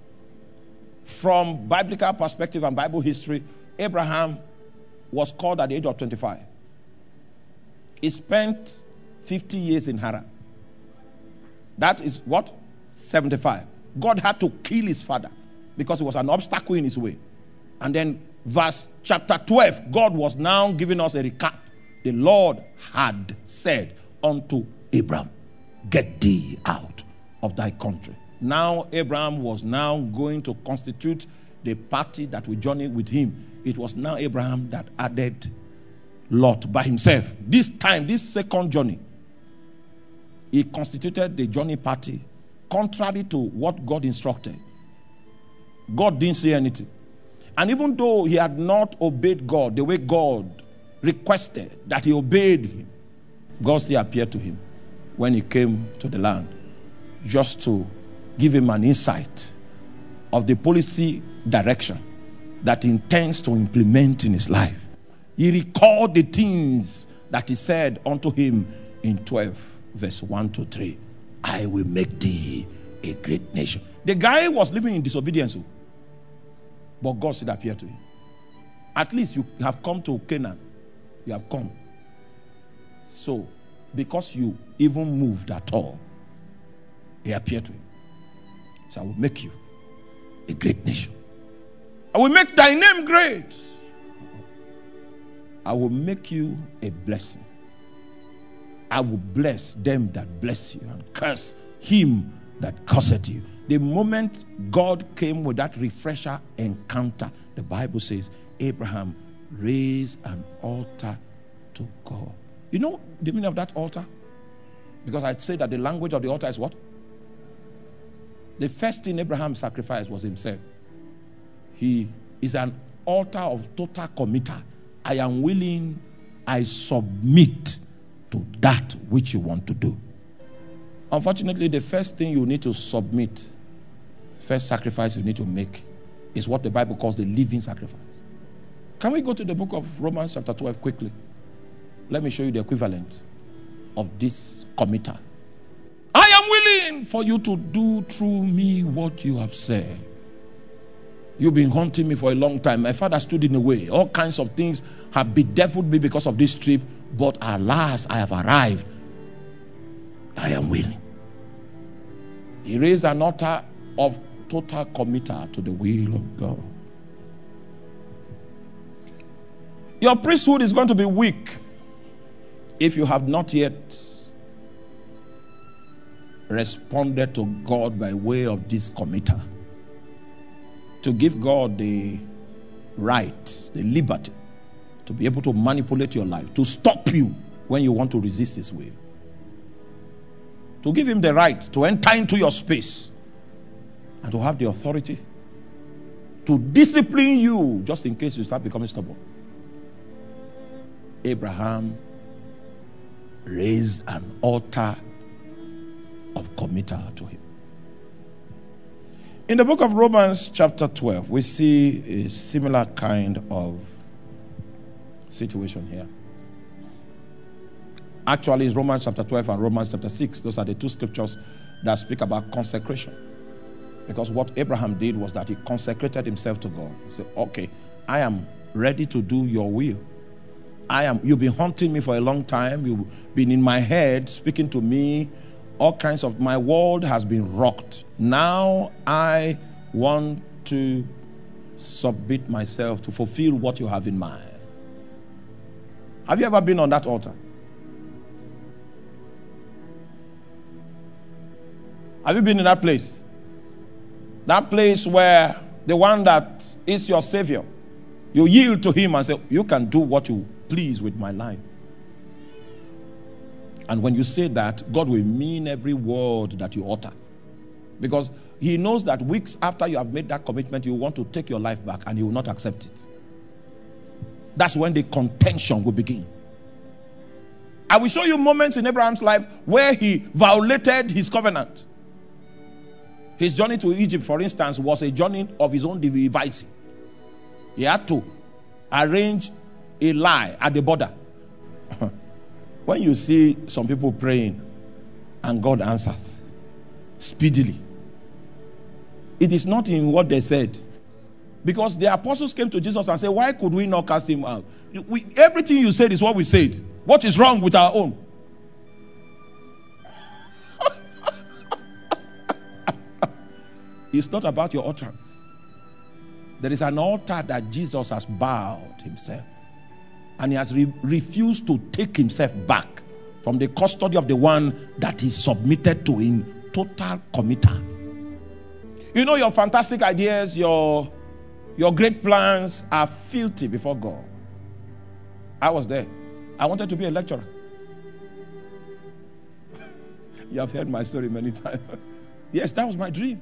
From biblical perspective and Bible history, Abraham was called at the age of 25. He spent 50 years in Haran. That is what? 75. God had to kill his father because it was an obstacle in his way. And then verse chapter 12, God was now giving us a recap. The Lord had said unto Abraham, get thee out of thy country. Now Abraham was now going to constitute the party that will journey with him. It was now Abraham that added Lot by himself. This time, this second journey, he constituted the journey party contrary to what God instructed. God didn't say anything. And even though he had not obeyed God the way God requested that he obeyed him, God still appeared to him when he came to the land, just to give him an insight of the policy direction that he intends to implement in his life. He recalled the things that he said unto him in 12 verse 1 to 3. I will make thee a great nation. The guy was living in disobedience, but God still appeared to him. At least you have come to Canaan. You have come. So, because you even moved at all, he appeared to him. So I will make you a great nation. I will make thy name great. I will make you a blessing. I will bless them that bless you and curse him that curseth you. The moment God came with that refresher encounter, the Bible says Abraham raised an altar to God. You know the meaning of that altar? Because I'd say that the language of the altar is what? The first thing Abraham sacrificed was himself. He is an altar of total committal. I am willing, I submit to that which you want to do. Unfortunately, the first thing you need to submit, first sacrifice you need to make, is what the Bible calls the living sacrifice. Can we go to the book of Romans chapter 12 quickly? Let me show you the equivalent of this committal. I am willing for you to do through me what you have said. You've been haunting me for a long time. My father stood in the way. All kinds of things have bedeviled me because of this trip. But alas, I have arrived. I am willing. He raised an altar of total committal to the will of God. Your priesthood is going to be weak if you have not yet responded to God by way of this committal. To give God the right, the liberty to be able to manipulate your life, to stop you when you want to resist his will. To give him the right to enter into your space and to have the authority to discipline you just in case you start becoming stubborn. Abraham raised an altar of committal to him. In the book of Romans chapter 12, we see a similar kind of situation here. Actually, it's Romans chapter 12 and Romans chapter 6. Those are the two scriptures that speak about consecration. Because what Abraham did was that he consecrated himself to God. He said, okay, I am ready to do your will. You've been haunting me for a long time. You've been in my head, speaking to me. All kinds of, my world has been rocked. Now I want to submit myself to fulfill what you have in mind. Have you ever been on that altar? Have you been in that place? That place where the one that is your Savior, you yield to him and say, you can do what you please with my life. And when you say that, God will mean every word that you utter. Because he knows that weeks after you have made that commitment, you want to take your life back and he will not accept it. That's when the contention will begin. I will show you moments in Abraham's life where he violated his covenant. His journey to Egypt, for instance, was a journey of his own devising. He had to arrange a lie at the border. When you see some people praying and God answers speedily, it is not in what they said. Because the apostles came to Jesus and said, why could we not cast him out? Everything you said is what we said. What is wrong with our own? It's not about your utterance. There is an altar that Jesus has bowed himself. And he has refused to take himself back from the custody of the one that he submitted to in total committal. You know, your fantastic ideas, your great plans are filthy before God. I was there. I wanted to be a lecturer. You have heard my story many times. Yes, that was my dream.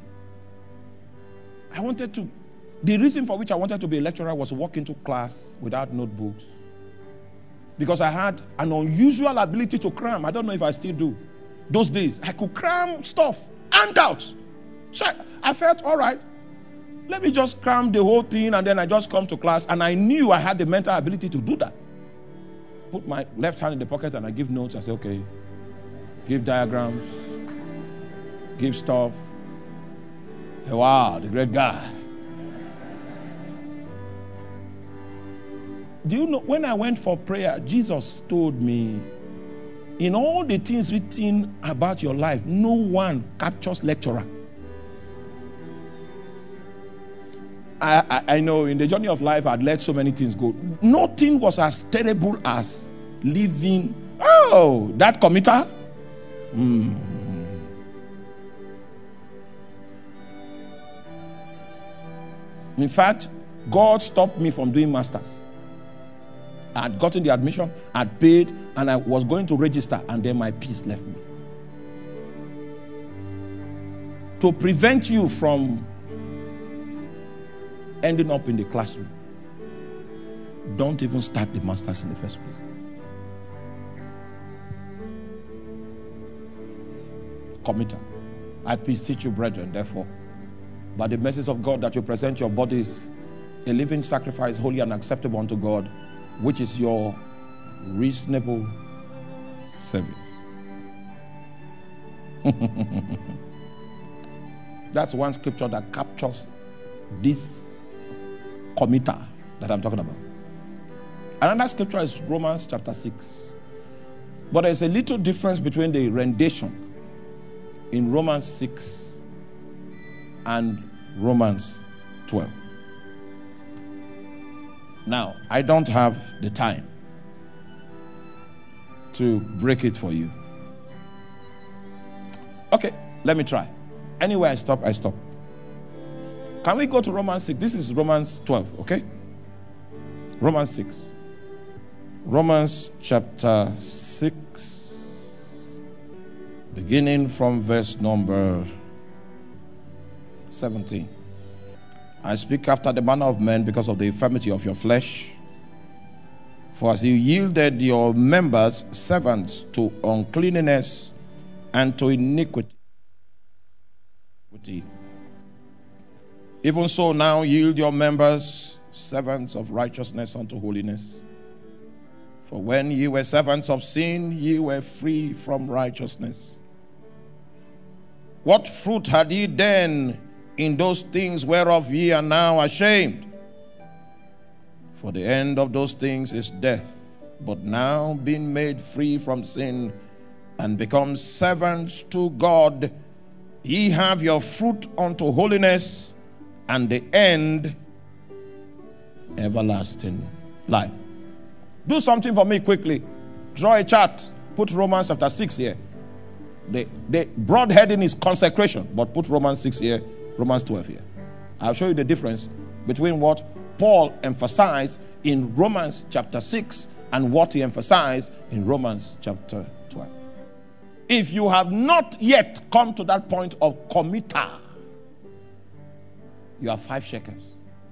The reason for which I wanted to be a lecturer was to walk into class without notebooks. Because I had an unusual ability to cram. I don't know if I still do. Those days, I could cram stuff, handouts. So I felt, all right, let me just cram the whole thing and then I just come to class. And I knew I had the mental ability to do that. Put my left hand in the pocket and I give notes. I say, okay, give diagrams, give stuff. Say, wow, the great guy. Do you know, when I went for prayer, Jesus told me, in all the things written about your life, no one captures lecturer. I know in the journey of life, I'd let so many things go. Nothing was as terrible as living, that committer. In fact, God stopped me from doing masters. I had gotten the admission, I had paid, and I was going to register, and then my peace left me. To prevent you from ending up in the classroom, don't even start the masters in the first place. Committer. I beseech you, brethren, therefore, by the mercies of God, that you present your bodies a living sacrifice, holy and acceptable unto God, which is your reasonable service. That's one scripture that captures this committer that I'm talking about. Another scripture is Romans chapter 6. But there's a little difference between the rendition in Romans 6 and Romans 12. Now, I don't have the time to break it for you. Okay, let me try. Anywhere I stop, I stop. Can we go to Romans 6? This is Romans 12, okay? Romans 6. Romans chapter 6, beginning from verse number 17. I speak after the manner of men because of the infirmity of your flesh. For as you yielded your members servants to uncleanness and to iniquity, even so now yield your members servants of righteousness unto holiness. For when ye were servants of sin, ye were free from righteousness. What fruit had ye then in those things whereof ye are now ashamed? For the end of those things is death. But now being made free from sin and become servants to God, ye have your fruit unto holiness, and the end everlasting life. Do something for me quickly. Draw a chart. Put Romans chapter 6 here. The broad heading is consecration, but put Romans 6 here, Romans 12 here. I'll show you the difference between what Paul emphasized in Romans chapter 6 and what he emphasized in Romans chapter 12. If you have not yet come to that point of committer, you are 5 shekels.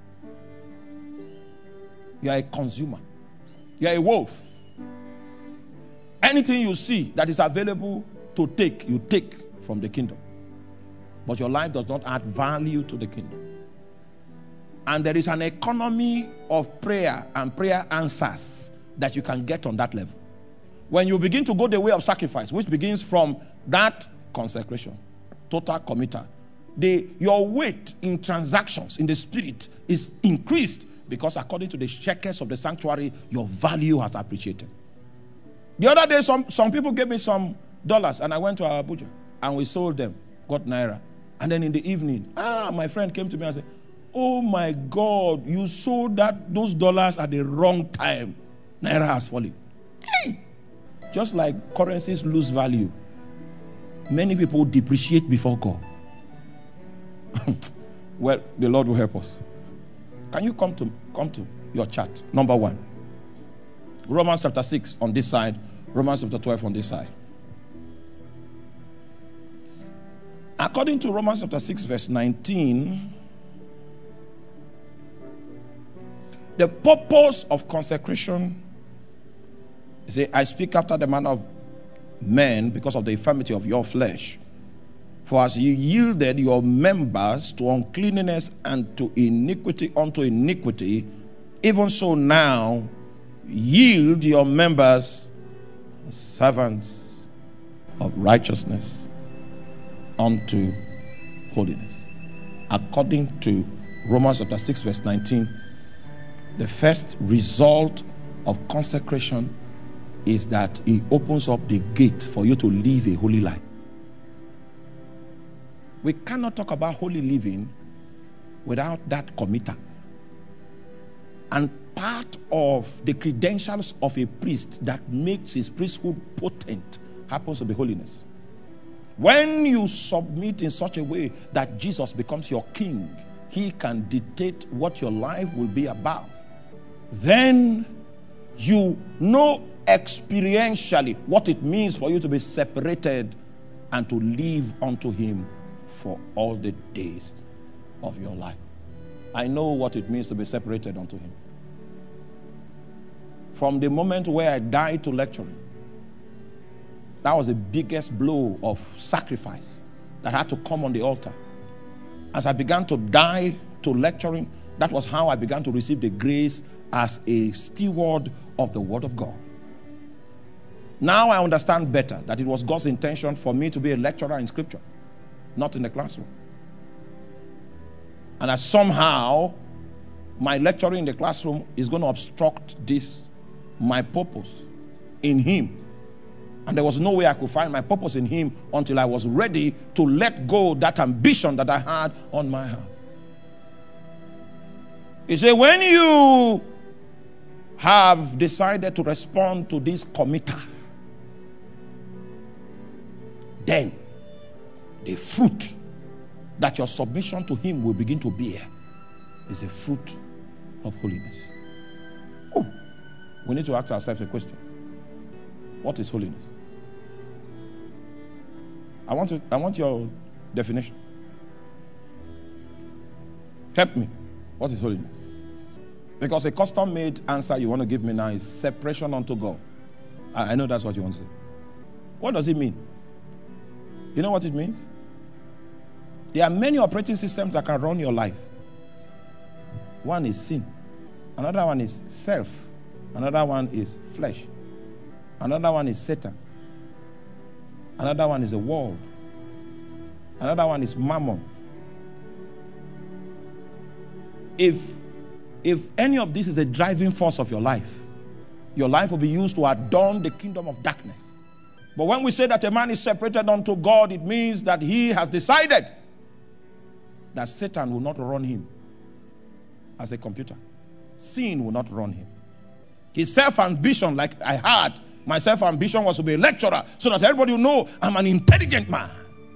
You are a consumer. You are a wolf. Anything you see that is available to take, you take from the kingdom. But your life does not add value to the kingdom. And there is an economy of prayer and prayer answers that you can get on that level. When you begin to go the way of sacrifice, which begins from that consecration, total committer, your weight in transactions in the spirit is increased, because according to the shekels of the sanctuary, your value has appreciated. The other day, some people gave me some dollars, and I went to Abuja, and we sold them, got naira. And then in the evening, my friend came to me and said, oh my God, you sold those dollars at the wrong time. Naira has fallen. Hey! Just like currencies lose value, many people depreciate before God. Well, the Lord will help us. Can you come to your chart? Number 1. Romans chapter 6 on this side. Romans chapter 12 on this side. According to Romans chapter 6 verse 19, the purpose of consecration is, I speak after the manner of men because of the infirmity of your flesh. For as you yielded your members to uncleanness and to iniquity unto iniquity, even so now yield your members servants of righteousness unto holiness. According to Romans chapter 6 verse 19, the first result of consecration is that it opens up the gate for you to live a holy life. We cannot talk about holy living without that committer. And part of the credentials of a priest that makes his priesthood potent happens to be holiness. When you submit in such a way that Jesus becomes your king, he can dictate what your life will be about. Then you know experientially what it means for you to be separated and to live unto him for all the days of your life. I know what it means to be separated unto him. From the moment where I died to lecturing, that was the biggest blow of sacrifice that had to come on the altar. As I began to die to lecturing, that was how I began to receive the grace as a steward of the Word of God. Now I understand better that it was God's intention for me to be a lecturer in Scripture, not in the classroom. And that somehow my lecturing in the classroom is going to obstruct this, my purpose in him. And there was no way I could find my purpose in him until I was ready to let go that ambition that I had on my heart. He said, when you have decided to respond to this committer, then the fruit that your submission to him will begin to bear is a fruit of holiness. Oh, We need to ask ourselves a question. What is holiness? I want your definition. Help me. What is holiness? Because a custom-made answer you want to give me now is separation unto God. I know that's what you want to say. What does it mean? You know what it means? There are many operating systems that can run your life. One is sin. Another one is self. Another one is flesh. Another one is Satan. Another one is the world. Another one is mammon. If any of this is a driving force of your life will be used to adorn the kingdom of darkness. But when we say that a man is separated unto God, it means that he has decided that Satan will not run him as a computer. Sin will not run him. His self-ambition, like I had, my self-ambition was to be a lecturer so that everybody will know I'm an intelligent man.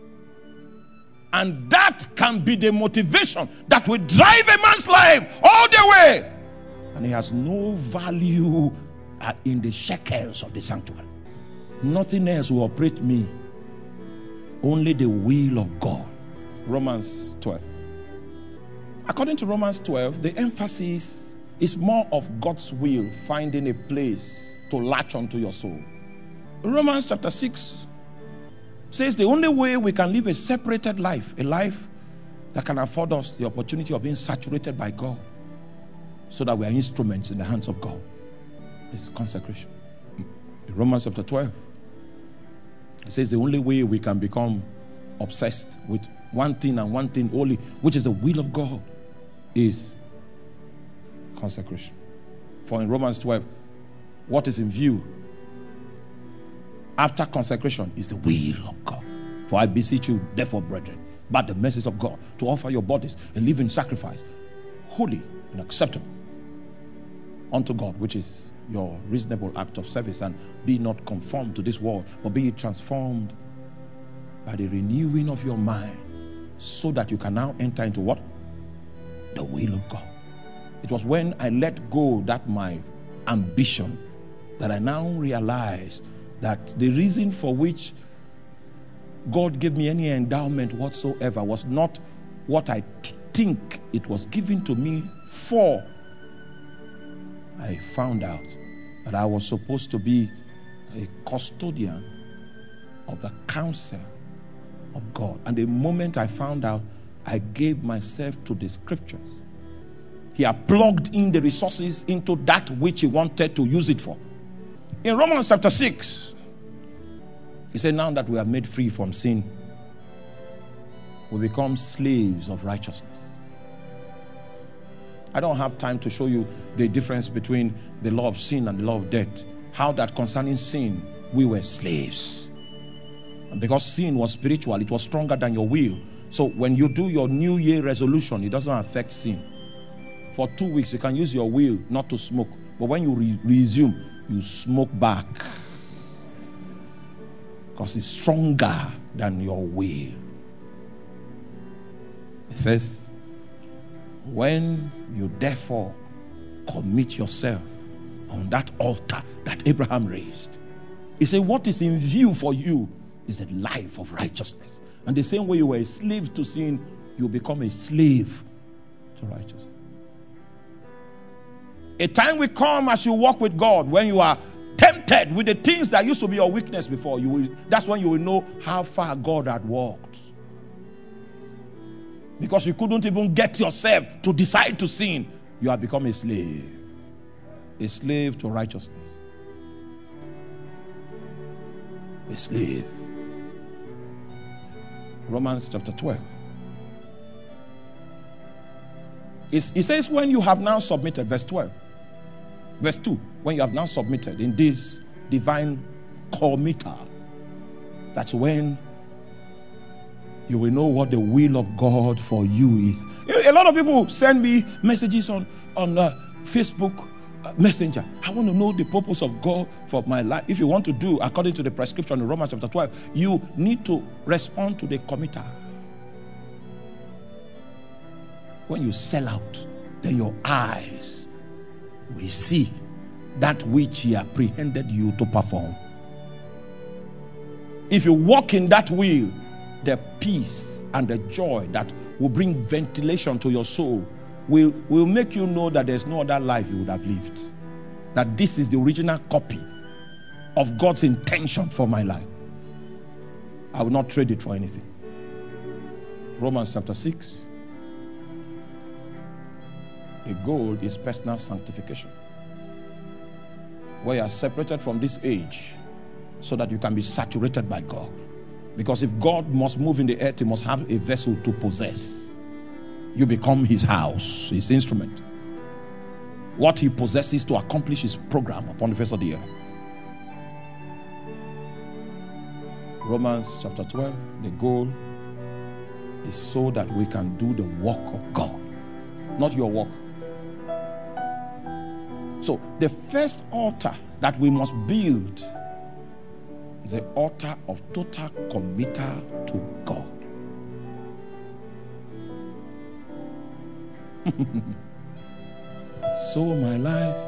And that can be the motivation that will drive a man's life all the way. And he has no value in the shekels of the sanctuary. Nothing else will operate me. Only the will of God. Romans 12. According to Romans 12, the emphasis is more of God's will finding a place to latch onto your soul. Romans chapter 6 says the only way we can live a separated life, a life that can afford us the opportunity of being saturated by God so that we are instruments in the hands of God, is consecration. In Romans chapter 12, it says the only way we can become obsessed with one thing and one thing only, which is the will of God, is consecration. For in Romans 12, what is in view after consecration is the will of God. For I beseech you, therefore, brethren, by the mercies of God, to offer your bodies a living sacrifice, holy and acceptable unto God, which is your reasonable act of service. And be not conformed to this world, but be transformed by the renewing of your mind, so that you can now enter into what? The will of God. It was when I let go that my ambition that I now realize that the reason for which God gave me any endowment whatsoever was not what I think it was given to me for. I found out that I was supposed to be a custodian of the counsel of God. And the moment I found out, I gave myself to the scriptures. He had plugged in the resources into that which he wanted to use it for. In Romans chapter 6, he said, now that we are made free from sin, we become slaves of righteousness. I don't have time to show you the difference between the law of sin and the law of death. How that concerning sin, we were slaves. And because sin was spiritual, it was stronger than your will. So when you do your New Year resolution, it doesn't affect sin. For 2 weeks, you can use your will not to smoke. But when you resume, you smoke back. Because it's stronger than your will. It says, when you therefore commit yourself on that altar that Abraham raised, he said, what is in view for you is the life of righteousness. And the same way you were a slave to sin, you become a slave to righteousness. A time will come as you walk with God when you are tempted with the things that used to be your weakness before. That's when you will know how far God had walked. Because you couldn't even get yourself to decide to sin. You have become a slave. A slave to righteousness. A slave. Romans chapter 12. It says when you have now submitted, verse 12. Verse 2, when you have now submitted in this divine committal, that's when you will know what the will of God for you is. A lot of people send me messages on Facebook Messenger. I want to know the purpose of God for my life. If you want to do according to the prescription in Romans chapter 12, you need to respond to the committal. When you sell out, then your eyes will see that which he apprehended you to perform. If you walk in that will, the peace and the joy that will bring ventilation to your soul will make you know that there's no other life you would have lived. That this is the original copy of God's intention for my life. I will not trade it for anything. Romans chapter 6. The goal is personal sanctification, where you are separated from this age so that you can be saturated by God. Because if God must move in the earth, he must have a vessel to possess. You become his house, his instrument. What he possesses to accomplish his program upon the face of the earth. Romans chapter 12, the goal is so that we can do the work of God, not your work. So the first altar that we must build is the altar of total committal to God. So my life,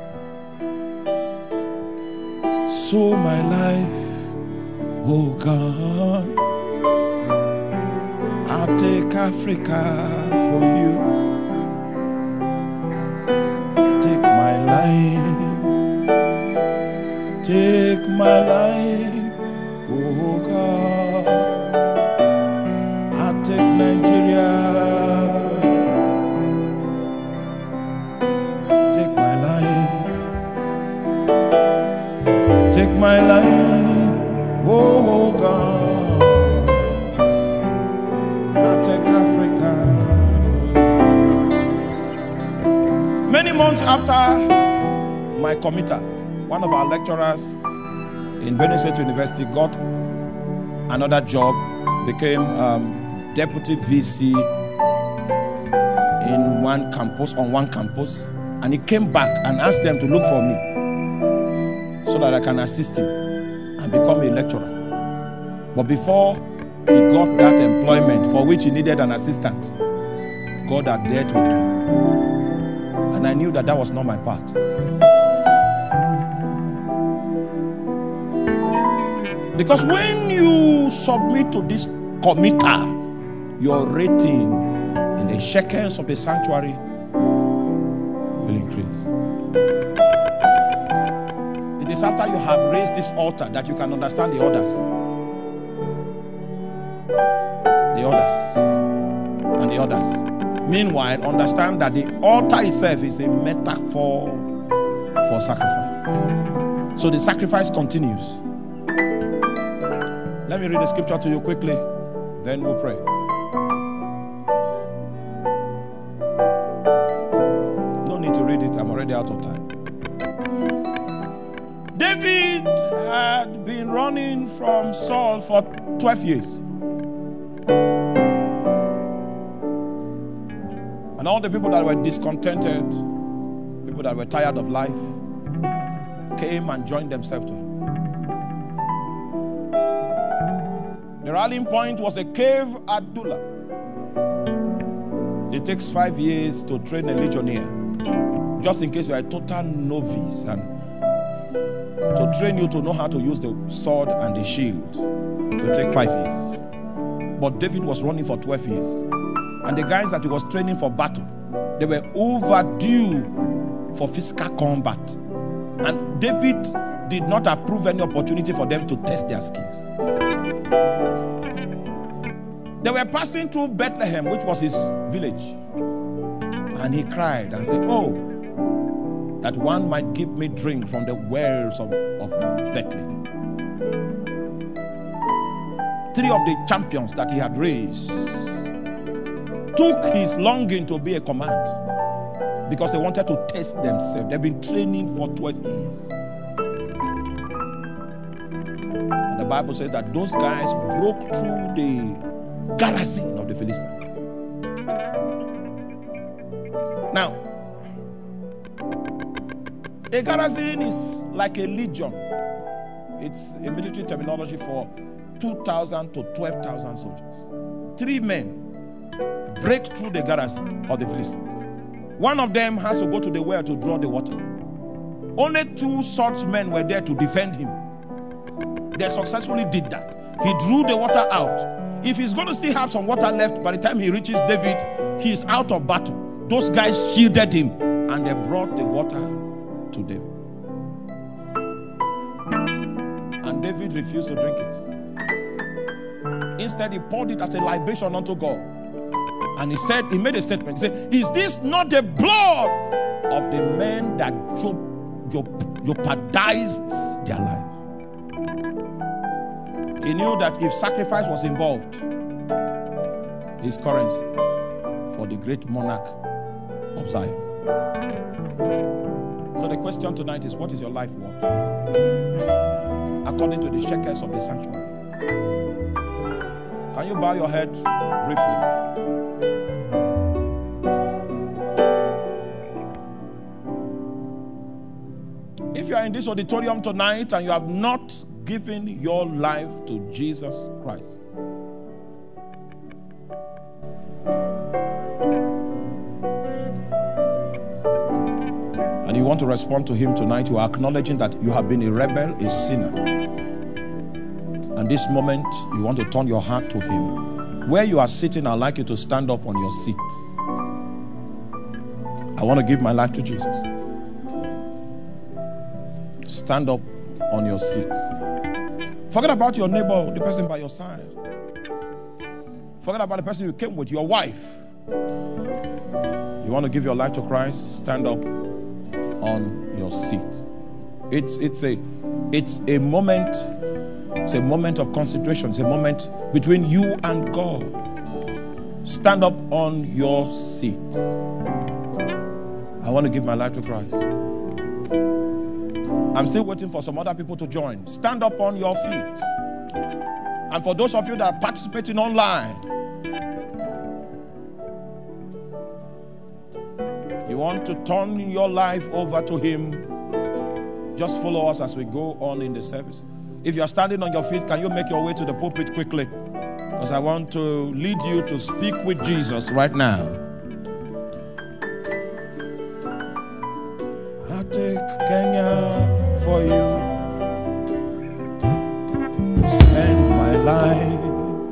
oh God, I'll take Africa for you. Take my life, oh God, I'll take Nigeria for you. Take my life, oh God, I'll take Africa for you. Many months after my committal, one of our lecturers in Benue State University got another job, became deputy VC on one campus, and he came back and asked them to look for me so that I can assist him and become a lecturer. But before he got that employment for which he needed an assistant, God had dealt with me, and I knew that was not my part. Because when you submit to this committal, your rating in the shekels of the sanctuary will increase. It is after you have raised this altar that you can understand the others. And the others. Meanwhile, understand that the altar itself is a metaphor for sacrifice. So the sacrifice continues. Let me read the scripture to you quickly, then we'll pray. No need to read it, I'm already out of time. David had been running from Saul for 12 years. And all the people that were discontented, people that were tired of life, came and joined themselves to him. The rallying point was a cave at Dula. It takes 5 years to train a legionnaire, just in case you are a total novice, and to train you to know how to use the sword and the shield. To take 5 years. But David was running for 12 years. And the guys that he was training for battle, they were overdue for physical combat. And David did not approve any opportunity for them to test their skills. They were passing through Bethlehem, which was his village. And he cried and said, oh, that one might give me drink from the wells of Bethlehem. 3 of the champions that he had raised took his longing to be a command because they wanted to test themselves. They've been training for 12 years. And the Bible says that those guys broke through the garrison of the Philistines. Now, a garrison is like a legion. It's a military terminology for 2,000 to 12,000 soldiers. 3 men break through the garrison of the Philistines. One of them has to go to the well to draw the water. Only 2 such men were there to defend him. They successfully did that. He drew the water out. If he's going to still have some water left by the time he reaches David, he's out of battle. Those guys shielded him and they brought the water to David. And David refused to drink it. Instead, he poured it as a libation unto God. And he made a statement. He said, is this not the blood of the men that jeopardized their life? He knew that if sacrifice was involved, his currency for the great monarch of Zion. So the question tonight is, what is your life worth? According to the shekels of the sanctuary. Can you bow your head briefly? If you are in this auditorium tonight and you have not given your life to Jesus Christ, and you want to respond to him tonight, you are acknowledging that you have been a rebel, a sinner. And this moment, you want to turn your heart to him. Where you are sitting, I'd like you to stand up on your seat. I want to give my life to Jesus. Stand up on your seat. Forget about your neighbor, the person by your side. Forget about the person you came with, your wife. You want to give your life to Christ? Stand up on your seat. It's a moment. It's a moment of concentration. It's a moment between you and God. Stand up on your seat. I want to give my life to Christ. I'm still waiting for some other people to join. Stand up on your feet. And for those of you that are participating online, you want to turn your life over to him, just follow us as we go on in the service. If you are standing on your feet, can you make your way to the pulpit quickly? Because I want to lead you to speak with Jesus right now. I take Kenya for you. Spend my life.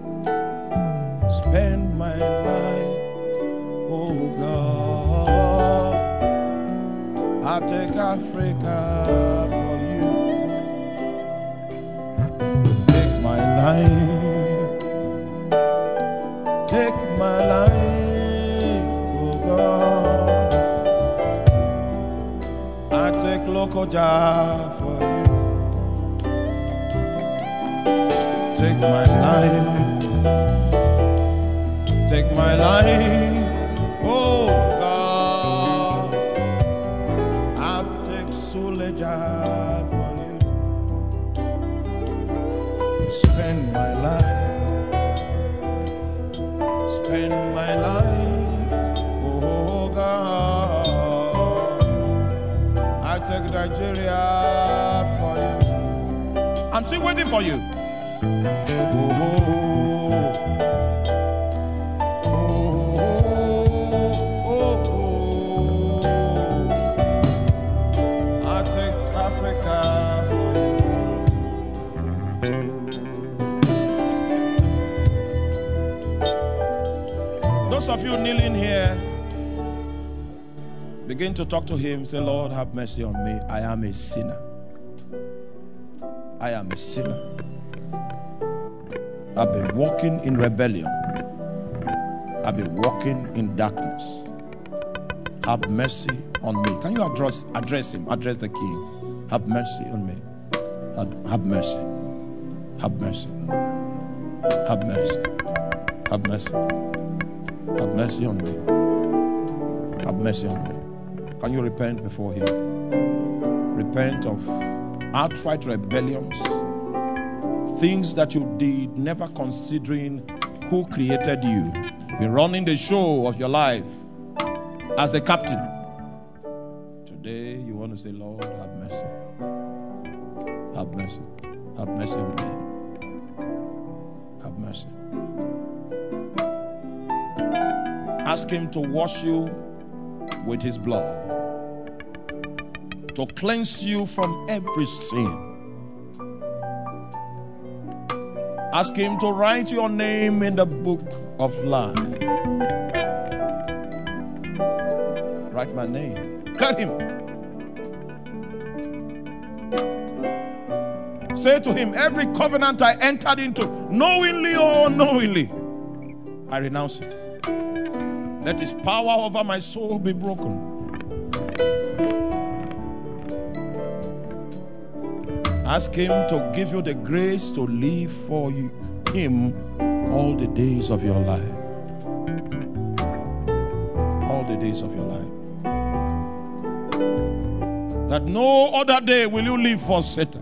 Spend my life, oh God. I take Africa for you. Take my life. Take my life, oh God. I take Lokoja for you. Take my life. Take my life, oh God. I take Suleja for you. Spend my life. Spend my life, oh God. I take Nigeria for you. I'm still waiting for you. I take Africa for you. Those of you kneeling here, begin to talk to him. Say, Lord, have mercy on me. I am a sinner. I am a sinner. I've been walking in rebellion. I've been walking in darkness. Have mercy on me. Can you address him? Address the king. Have mercy on me. Have mercy. Have mercy. Have mercy. Have mercy. Have mercy on me. Have mercy on me. Can you repent before him? Repent of outright rebellions. Things that you did, never considering who created you. You're running the show of your life as a captain. Today, you want to say, Lord, have mercy. Have mercy. Have mercy on me. Have mercy. Ask him to wash you with his blood. to cleanse you from every sin. Ask him to write your name in the book of life. Write my name. Tell him. Say to him, every covenant I entered into, knowingly or unknowingly, I renounce it. Let his power over my soul be broken. Ask him to give you the grace to live for him all the days of your life. All the days of your life. That no other day will you live for Satan.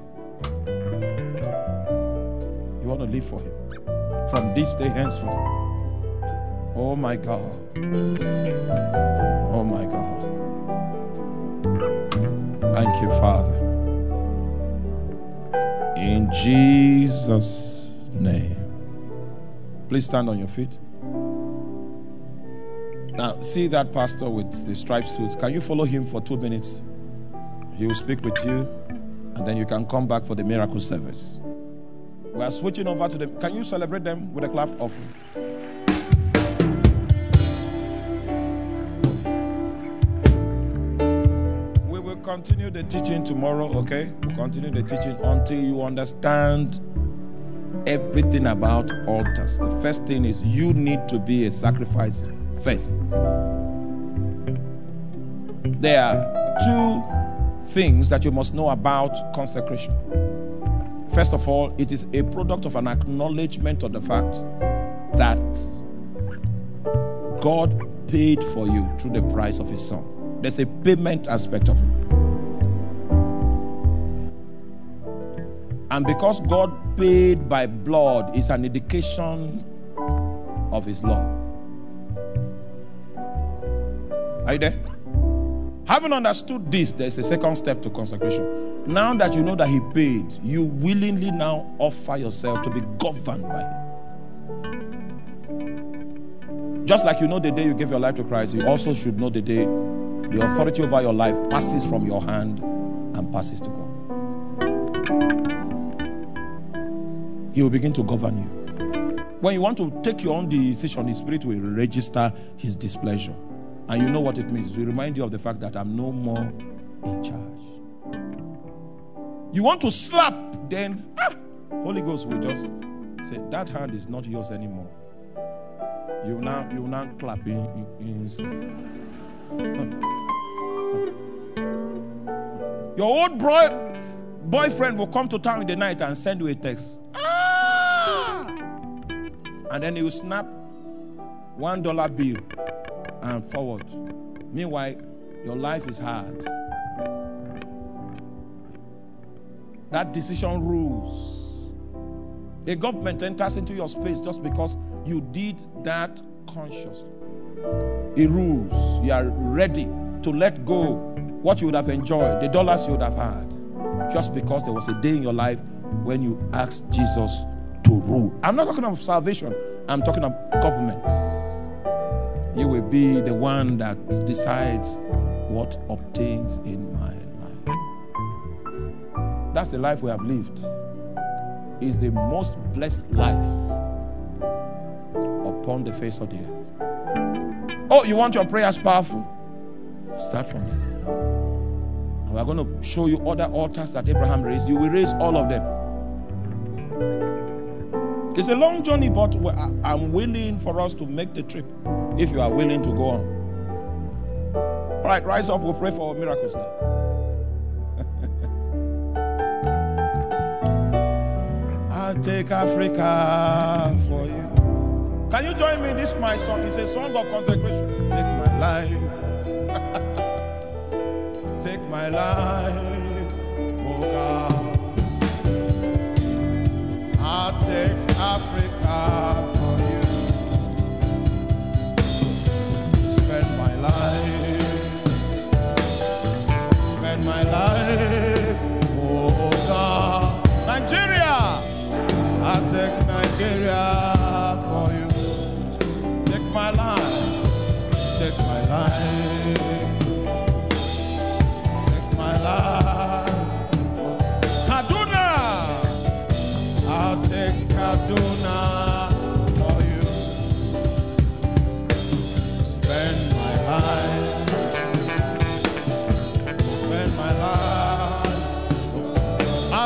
You want to live for him from this day henceforth. Oh my God. Oh my God. Thank you, Father. In Jesus' name. Please stand on your feet. Now, see that pastor with the striped suits. Can you follow him for 2 minutes? He will speak with you, and then you can come back for the miracle service. We are switching over to them. Can you celebrate them with a clap offering? We will continue the teaching tomorrow, okay? We'll continue the teaching until you understand everything about altars. The first thing is you need to be a sacrifice first. There are 2 things that you must know about consecration. First of all, it is a product of an acknowledgement of the fact that God paid for you through the price of his son. There's a payment aspect of it. And because God paid by blood is an indication of his love. Are you there? Having understood this, there's a second step to consecration. Now that you know that he paid, you willingly now offer yourself to be governed by him. Just like you know the day you gave your life to Christ, you also should know the day the authority over your life passes from your hand and passes to God. He will begin to govern you. When you want to take your own decision, the Spirit will register his displeasure. And you know what it means. It will remind you of the fact that I'm no more in charge. You want to slap, then Holy Ghost will just say, that hand is not yours anymore. You will now clap in Your old boyfriend will come to town in the night and send you a text. And then he will snap $1 bill and forward. Meanwhile, your life is hard. That decision rules. A government enters into your space just because you did that consciously. It rules. You are ready to let go what you would have enjoyed, the dollars you would have had, just because there was a day in your life when you asked Jesus to rule. I'm not talking of salvation. I'm talking of government. You will be the one that decides what obtains in my life. That's the life we have lived. It's the most blessed life upon the face of the earth. Oh, you want your prayers powerful? Start from there. And we're going to show you other altars that Abraham raised. You will raise all of them. It's a long journey, but I'm willing for us to make the trip if you are willing to go on. All right, rise up. We'll pray for miracles now. I'll take Africa for you. Can you join me? This is my song. It's a song of consecration. Take my life. Take my life, oh God. I'll take Africa for you. Spend my life, oh God. Nigeria, I'll take Nigeria for you. Take my life, take my life, take my life.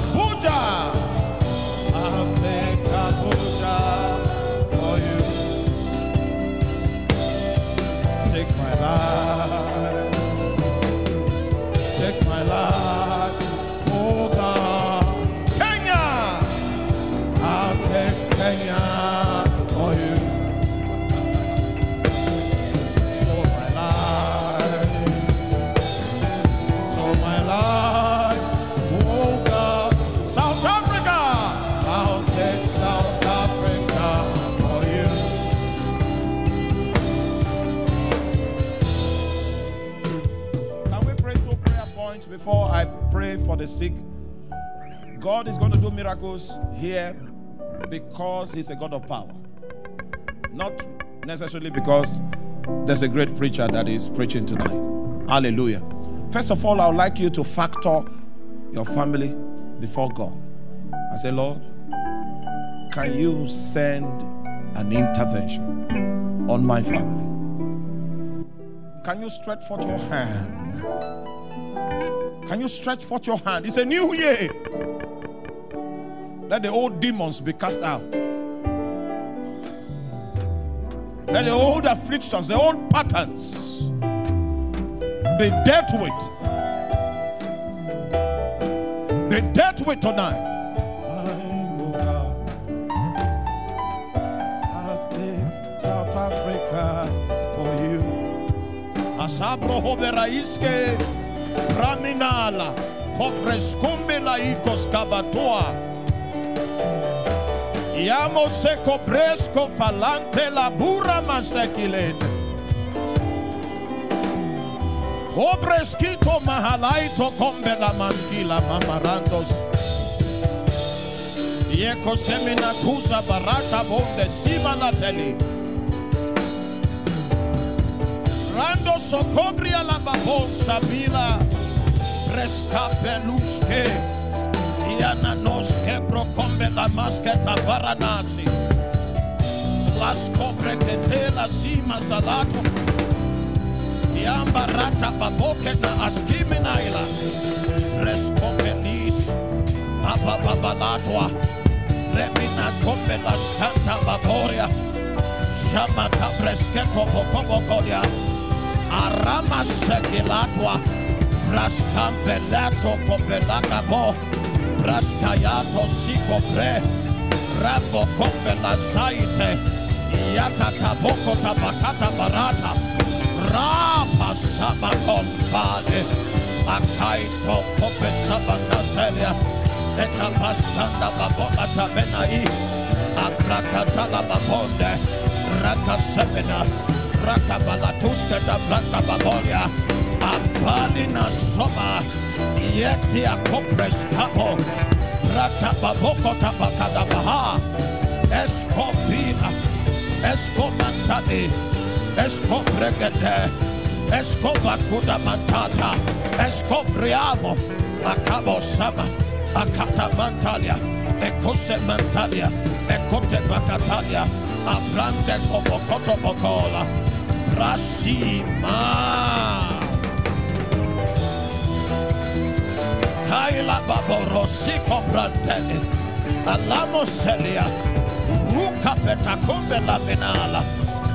Abuja. I'll take Abuja for you. Take my life. Take my life. Oh God. Kenya. I'll take Kenya for you. So my life, oh God. South Africa, I'll take South Africa for you. Can we pray 2 prayer points before I pray for the sick? God is going to do miracles here because He's a God of power. Not necessarily because there's a great preacher that is preaching tonight. Hallelujah. First of all, I would like you to factor your family before God. I say, Lord, can you send an intervention on my family? Can you stretch forth your hand? Can you stretch forth your hand? It's a new year. Let the old demons be cast out. Let the old afflictions, the old patterns be dealt with. Be dealt with tonight. I'll take South Africa for you. Asabro hoberaiske raminala kofreskumbe laikos kabatua. Yamo seko bresco falante la burra masekilete. Obreskito mahalaito kombe la maskila mamarandos. Yeko semina kusa barata bonde sima la teli. Rando sokobria la babon sabila. Rescapeluske. Iana noske brokombe la masketa varanasi. Las cobre que te la sima salato. Yamba rata baboke na askimina ila. Resco feliz. Abba babalatwa. Remina kombe la skanta baboria. Shama kabresketo bokobokodia. Arama sekilatwa. Raskampelato kombelaka bo. Raskayato sikobre. Rabo kombe la zaite. Yata taboko tabakata barata. Rapa sama compade. Akaito kope sabakatelia. Eka pastanda babola tabenai. Akrakatala babonde. Raka semina. Raka balatuska tabrata babolia. Apalina soma. Yeti akopres kapo. Rata baboko tabakada baha. Escopina. Escomantani. Escobregete, Escobacuda Mantata, Escobriavo, Acabo Sama, Acata Mantalia, Ecose Mantalia, Ecote Bacatalia, Abrande Cobocoto Bocola, Rasima, Kaila Baborosico Branteli, Alamo Celia, Ruca Petacombe La Benala.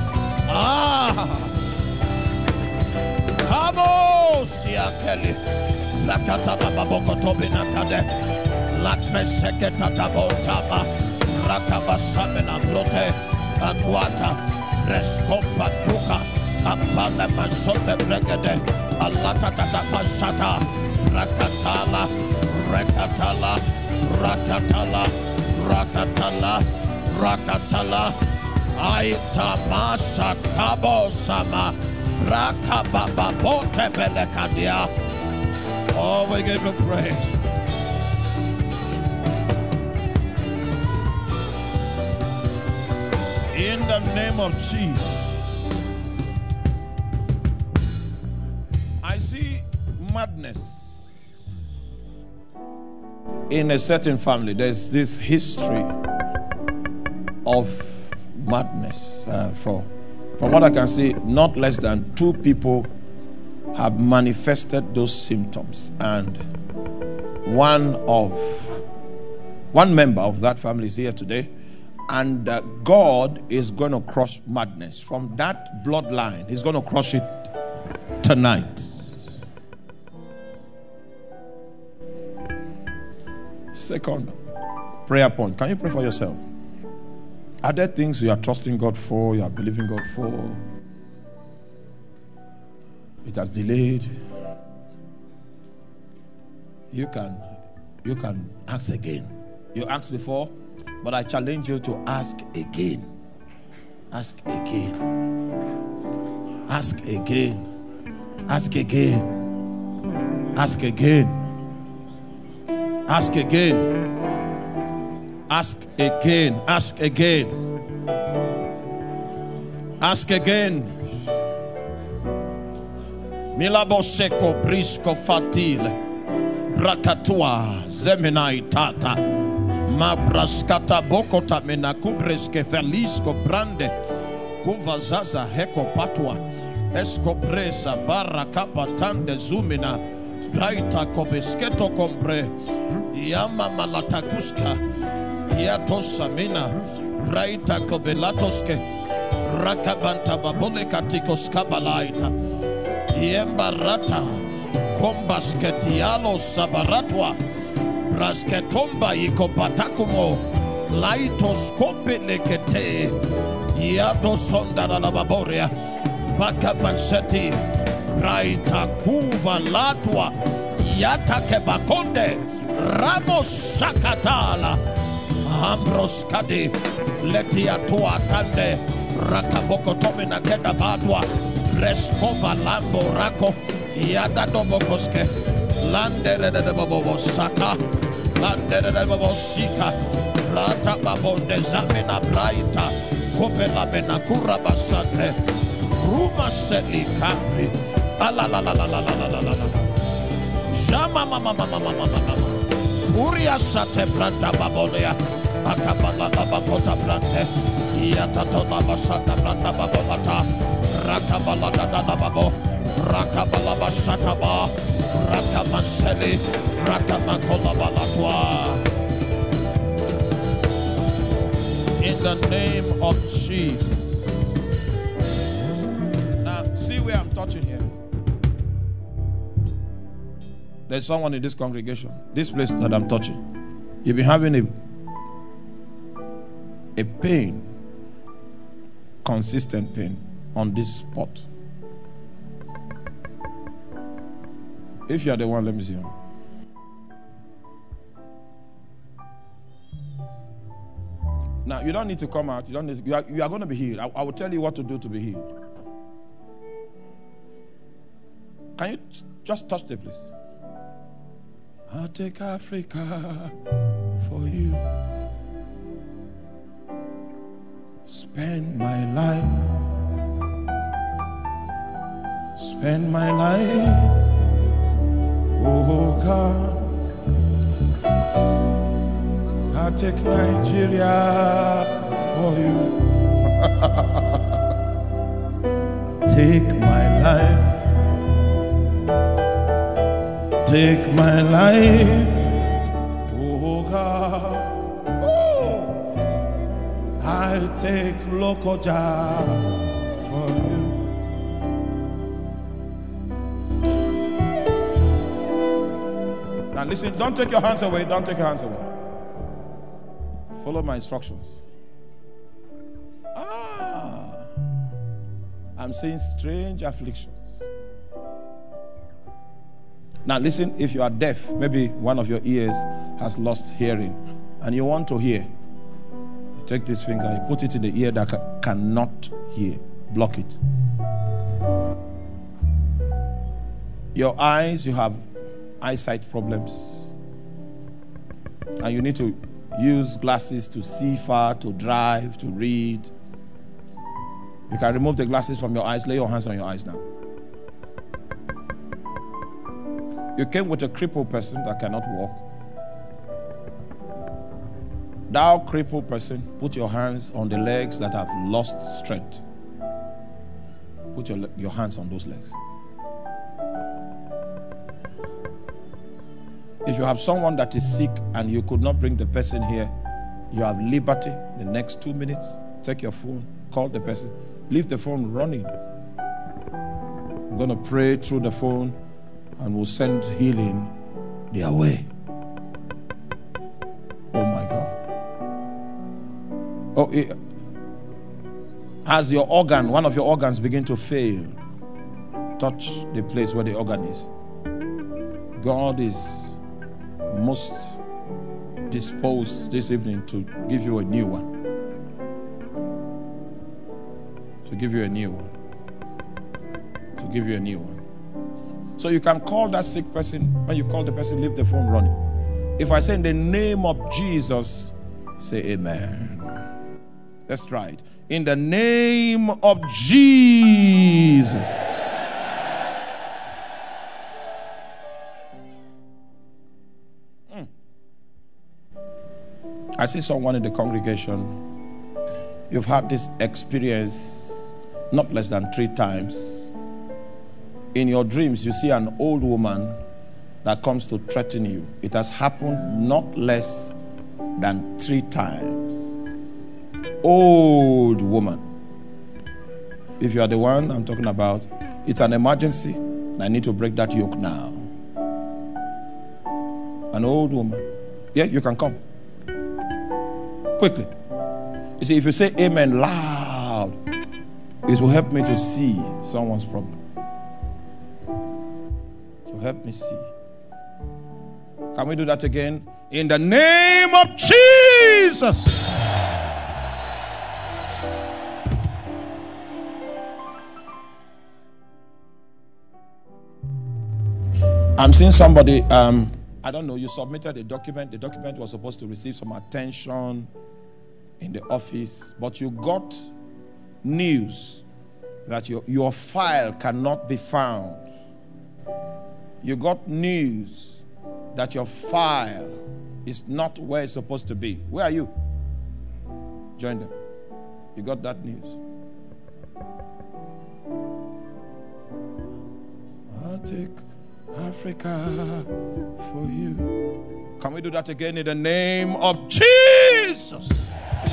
Kabo siakeli lakata baboko tobina kade la treseketa tabotaba rakaba samena blote aguata reskompa tuka apale masote bregede alata tata masata rakatala rakatala rakatala rakatala rakatala Aita masa kabo sama rakababa bote belekadia. Oh, we give you praise. In the name of Jesus. I see madness in a certain family. There's this history of madness. From what I can see, not less than 2 people have manifested those symptoms, and one member of that family is here today, and God is going to crush madness from that bloodline. He's going to crush it tonight. Second prayer point. Can you pray for yourself? Are there things you are trusting God for, you are believing God for? It has delayed. You can ask again. You asked before, but I challenge you to ask again. Ask again. Ask again. Ask again. Ask again. Ask again. Ask again. Ask again. Ask again. Milaboseko brisco fatile. Brakatua zemenai tata. Mabraskata bokota menakubreske felisco brande. Kuvazaza heko patwa. Escopresa barra capatande zumina. Braita kobesketo kombre. Yama malatakuska. Yatosa mina. Braita kobelatoske. Rakabanta babole katikos kabalaita. Yembarata. Kombasketialo sabaratwa. Brasketomba ikopatakumo. Laitoskope lekete. Yado sonda la baboria. Bakamanseti. Braita kuva latwa. Yatake bakonde. Ramos sakatala. Ambros kadi. Letia tua tande. Rakaboko tomina keda badwa. Reskova lambo rako. Yada dobokoske. Landere de bobo saka. Landere de bobo sika. Rata babonde zamina braita. Kopela menakura basate. Ruma seli kapri. Ala la la la la la la la la. Shama mama mama mama mama. Uria sate branda babolea. Akabala babakota brante. Yatatola basata branda babolata. Rakabala da babo. Rakabala basataba. Rakamaseli. Rakamakola balatwa. In the name of Jesus. Now, see where I'm touching here. There's someone in this congregation, this place that I'm touching. You've been having a pain, consistent pain on this spot. If you are the one, let me see you. Now, you don't need to come out. You are going to be healed. I will tell you what to do to be healed. Can you just touch the place? I'll take Africa for you. Spend my life. Spend my life. Oh God. I'll take Nigeria for you. Take my life. Take my life. Oh God. Oh. I'll take Lokoja for you. Now listen, don't take your hands away. Don't take your hands away. Follow my instructions. I'm seeing strange afflictions. Now listen, if you are deaf, maybe one of your ears has lost hearing and you want to hear, you take this finger, you put it in the ear that cannot hear. Block it. Your eyes, you have eyesight problems. And you need to use glasses to see far, to drive, to read. You can remove the glasses from your eyes. Lay your hands on your eyes now. You came with a crippled person that cannot walk. Thou crippled person, put your hands on the legs that have lost strength. Put your hands on those legs. If you have someone that is sick and you could not bring the person here, you have liberty. The next 2 minutes, take your phone, call the person, leave the phone running. I'm going to pray through the phone and we'll send healing their way. Oh my God. Oh, as your organ, one of your organs begin to fail, touch the place where the organ is. God is most disposed this evening to give you a new one. To give you a new one. To give you a new one. So you can call that sick person. When you call the person, leave the phone running. If I say in the name of Jesus, say amen. Let's try it. In the name of Jesus. I see someone in the congregation. You've had this experience not less than 3 times. In your dreams, you see an old woman that comes to threaten you. It has happened not less than 3 times. Old woman. If you are the one I'm talking about, it's an emergency. I need to break that yoke now. An old woman. Yeah, you can come. Quickly. You see, if you say amen loud, it will help me to see someone's problem. It will help me see. Can we do that again? In the name of Jesus. I'm seeing somebody, I don't know, you submitted a document. The document was supposed to receive some attention in the office, but you got news that your file cannot be found. You got news that your file is not where it's supposed to be. Where are you? Join them. You got that news. I'll take Africa for you. Can we do that again in the name of Jesus?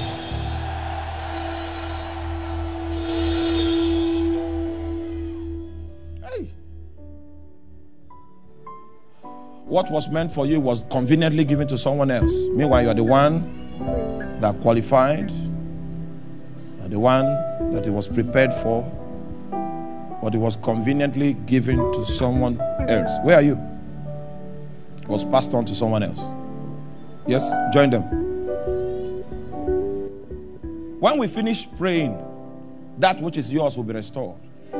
Hey. What was meant for you was conveniently given to someone else. Meanwhile, you are the one that qualified, the one that it was prepared for, but it was conveniently given to someone else. Where are you? It was passed on to someone else. Yes, join them. When we finish praying, that which is yours will be restored.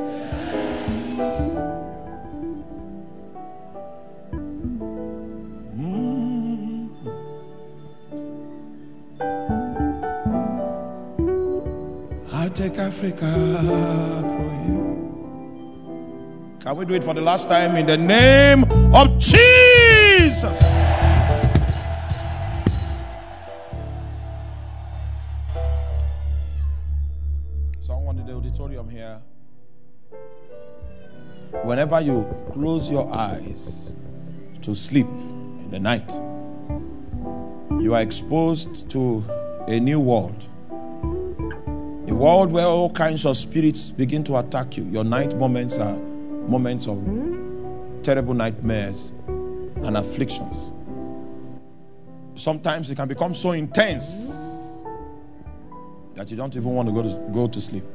I'll take Africa for you. Can we do it for the last time in the name of Jesus? Someone in the auditorium here, whenever you close your eyes to sleep in the night, you are exposed to a new world. A world where all kinds of spirits begin to attack you. Your night moments are moments of terrible nightmares and afflictions. Sometimes it can become so intense that you don't even want to go to sleep.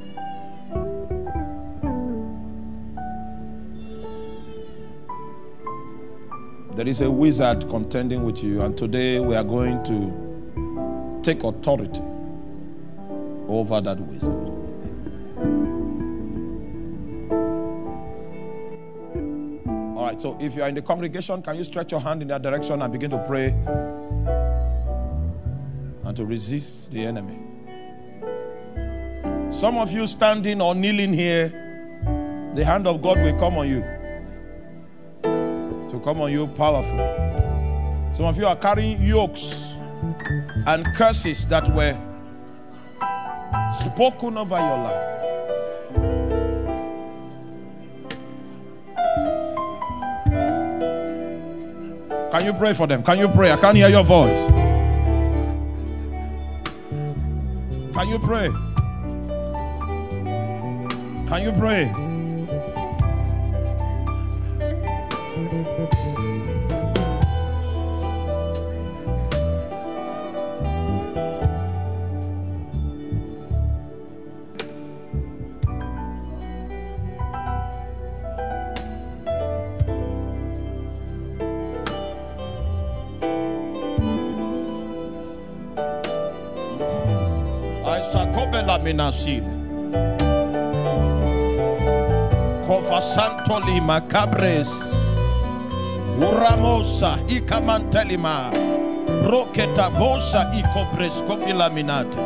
There is a wizard contending with you, and today we are going to take authority over that wizard. All right, so if you are in the congregation, can you stretch your hand in that direction and begin to pray and to resist the enemy? Some of you standing or kneeling here, the hand of God will come on you. To come on you powerfully. Some of you are carrying yokes and curses that were spoken over your life. Can you pray for them? Can you pray? I can't hear your voice. Can you pray? Can you pray? Sakobela minasile. Kofa santo lima cabres. Uramosa ikamantelima. Roketa bosa ikobres kofila minate.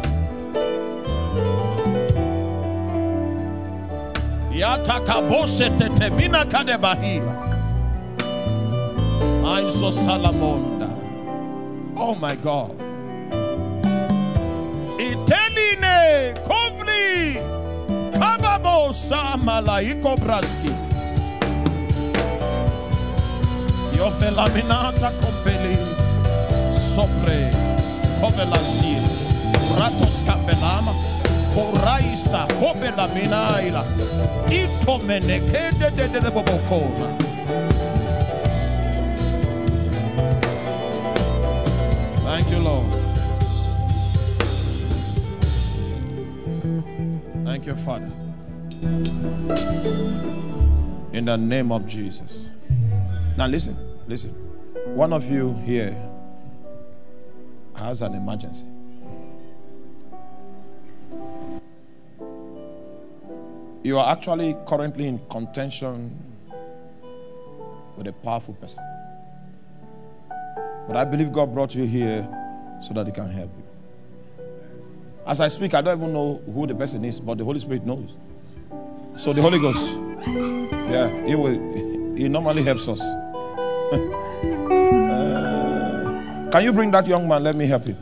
Yataka bose tetemina kadebahila. Aiso salamonda. Oh my God. Iteline kovli kababo samala ikobraski yofelaminata kompeli sobre kovelasil ratos kabelama koraisa kobelaminaila itomenekede de bobokora. Thank you, Lord. Thank you, Father. In the name of Jesus. Now listen. One of you here has an emergency. You are actually currently in contention with a powerful person. But I believe God brought you here so that He can help you. As I speak, I don't even know who the person is, but the Holy Spirit knows. So the Holy Ghost, He normally helps us. Can you bring that young man? Let me help him.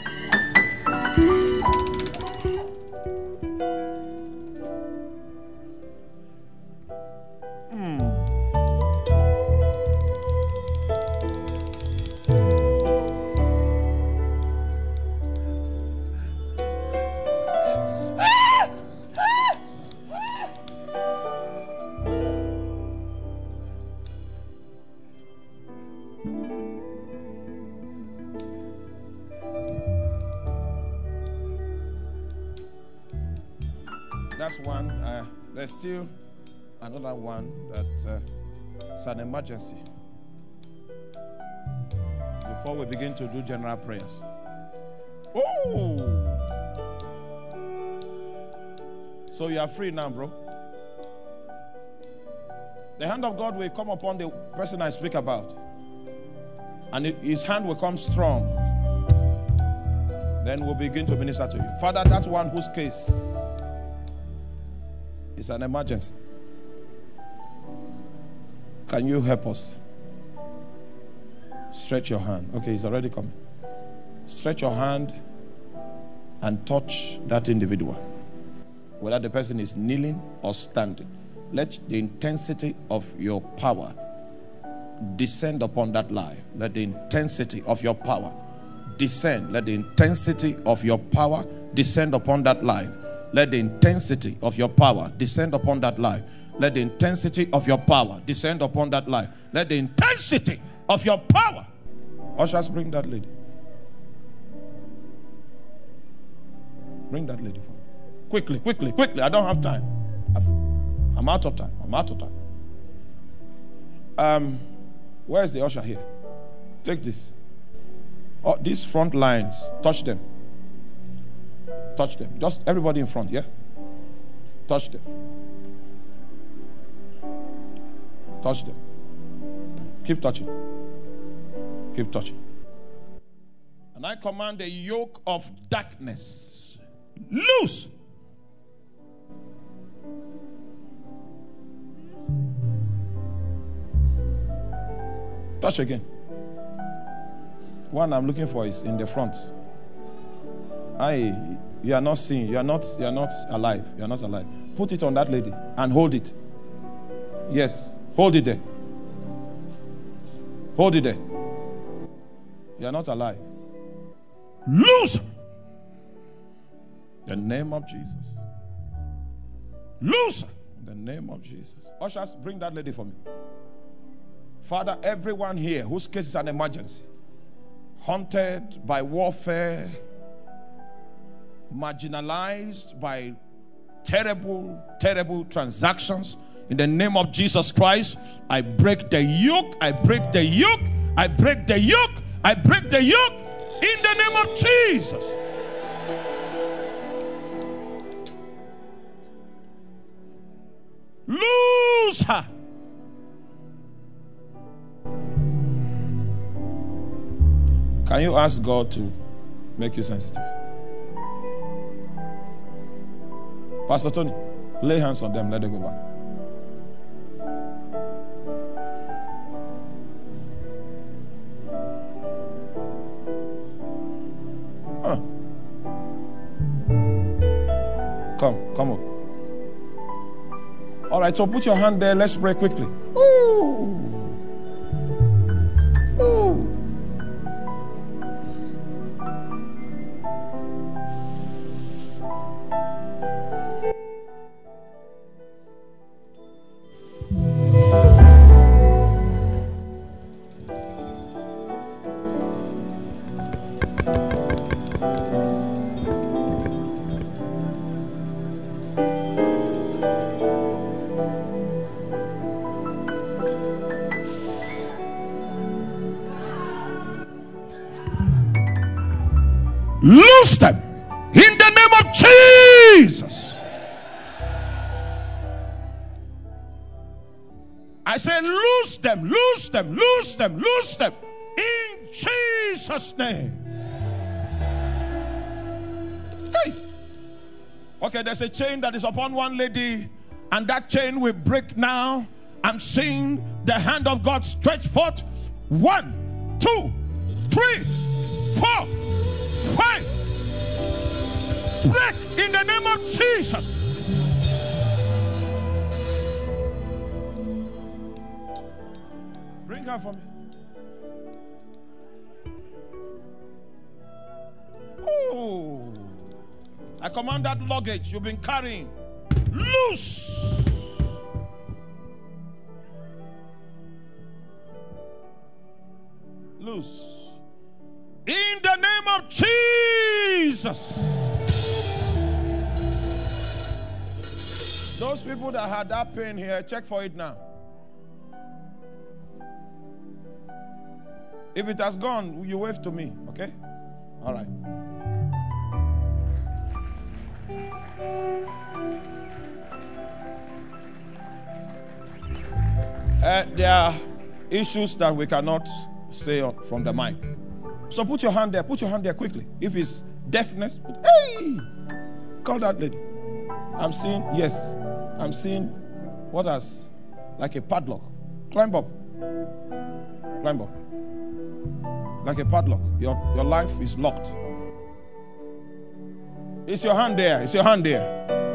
That's one. There's still another one that it's an emergency. Before we begin to do general prayers. Oh! So you are free now, bro. The hand of God will come upon the person I speak about. And his hand will come strong. Then we'll begin to minister to you. Father, that's one whose case is an emergency. Can you help us? Stretch your hand. Okay, he's already coming. Stretch your hand and touch that individual. Whether the person is kneeling or standing. Let the intensity of your power descend upon that life. Let the intensity of your power descend. Let the intensity of your power descend upon that life. Let the intensity of your power descend upon that life. Let the intensity of your power descend upon that life. Let the intensity of your power. Ushers, bring that lady. Bring that lady for me. Quickly, quickly, quickly. I don't have time. I'm out of time. I'm out of time. Where is the usher here? Take this. Oh, these front lines, touch them. Touch them. Just everybody in front, yeah? Touch them. Touch them. Keep touching. Keep touching. And I command the yoke of darkness loose. Touch again. One I'm looking for is in the front. You are not seeing. You are not alive. You are not alive. Put it on that lady and hold it. Yes, hold it there. Hold it there. You are not alive. Loose. In the name of Jesus. Loose. In the name of Jesus. Ushers, bring that lady for me. Father, everyone here whose case is an emergency, haunted by warfare, marginalized by terrible, terrible transactions, in the name of Jesus Christ, I break the yoke, I break the yoke, I break the yoke, I break the yoke in the name of Jesus. Loose her. Can you ask God to make you sensitive? Pastor Tony, lay hands on them, let them go back. Come up. All right, so put your hand there. Let's pray quickly. Ooh. Ooh. Loose them in the name of Jesus. I say loose them, loose them, loose them, loose them in Jesus' name. Hey. Okay, there's a chain that is upon one lady, and that chain will break now. I'm seeing the hand of God stretch forth. 1, 2, 3, 4, 5. Break in the name of Jesus. Bring her for me. Oh, I command that luggage you've been carrying, loose. Loose. In the name of Jesus. Those people that had that pain here, check for it now. If it has gone, you wave to me, okay? All right. There are issues that we cannot say from the mic. So put your hand there. Put your hand there quickly. If it's deafness, hey! Call that lady. I'm seeing, yes. I'm seeing what has, like a padlock. Climb up. Climb up. Like a padlock. Your life is locked. Is your hand there? Is your hand there?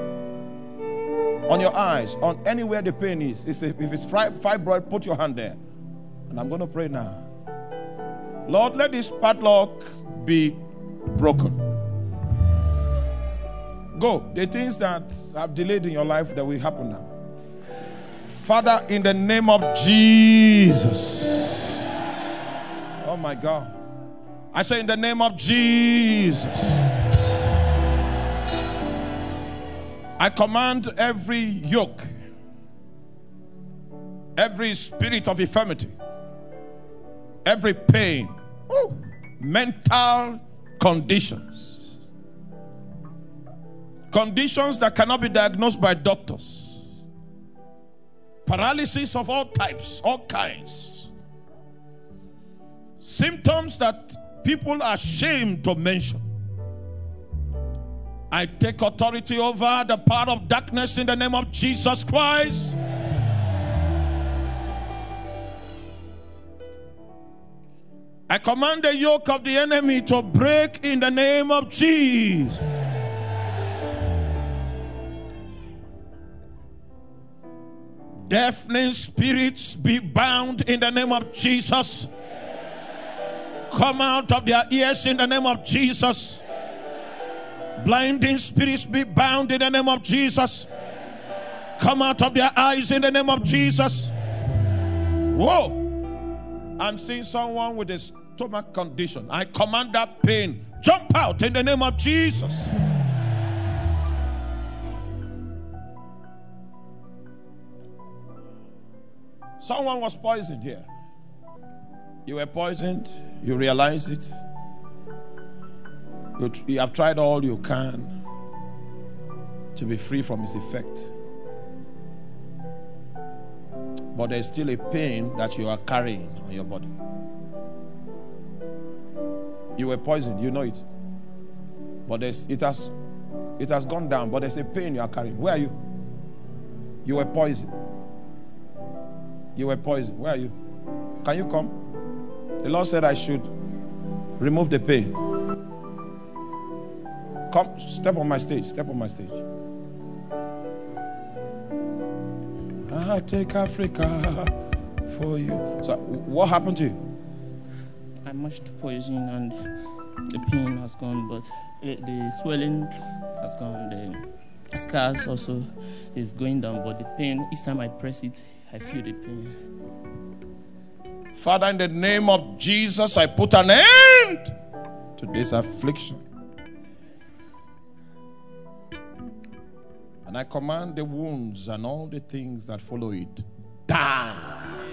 On your eyes, on anywhere the pain is. If it's fibroid, put your hand there. And I'm going to pray now. Lord, let this padlock be broken. Go. The things that have delayed in your life that will happen now. Father, in the name of Jesus. Oh my God. I say in the name of Jesus. I command every yoke, every spirit of infirmity, every pain, mental conditions that cannot be diagnosed by doctors, paralysis of all types, all kinds, symptoms that people are ashamed to mention. I take authority over the power of darkness in the name of Jesus Christ. I command the yoke of the enemy to break in the name of Jesus. Deafening spirits be bound in the name of Jesus. Come out of their ears in the name of Jesus. Blinding spirits be bound in the name of Jesus. Come out of their eyes in the name of Jesus. Whoa! I'm seeing someone with a stomach condition. I command that pain, jump out in the name of Jesus. Someone was poisoned here. You were poisoned. You realize it. You have tried all you can to be free from its effect. But there's still a pain that you are carrying on your body. You were poisoned, you know it. But it has gone down, but there's a pain you are carrying. Where are you? You were poisoned. You were poisoned. Where are you? Can you come? The Lord said I should remove the pain. Come, step on my stage. Step on my stage. I'll take Africa for you. So, what happened to you? I matched poison and the pain has gone, but the swelling has gone. The scars also is going down, but the pain, each time I press it, I feel the pain. Father, in the name of Jesus, I put an end to this affliction. And I command the wounds and all the things that follow it, die.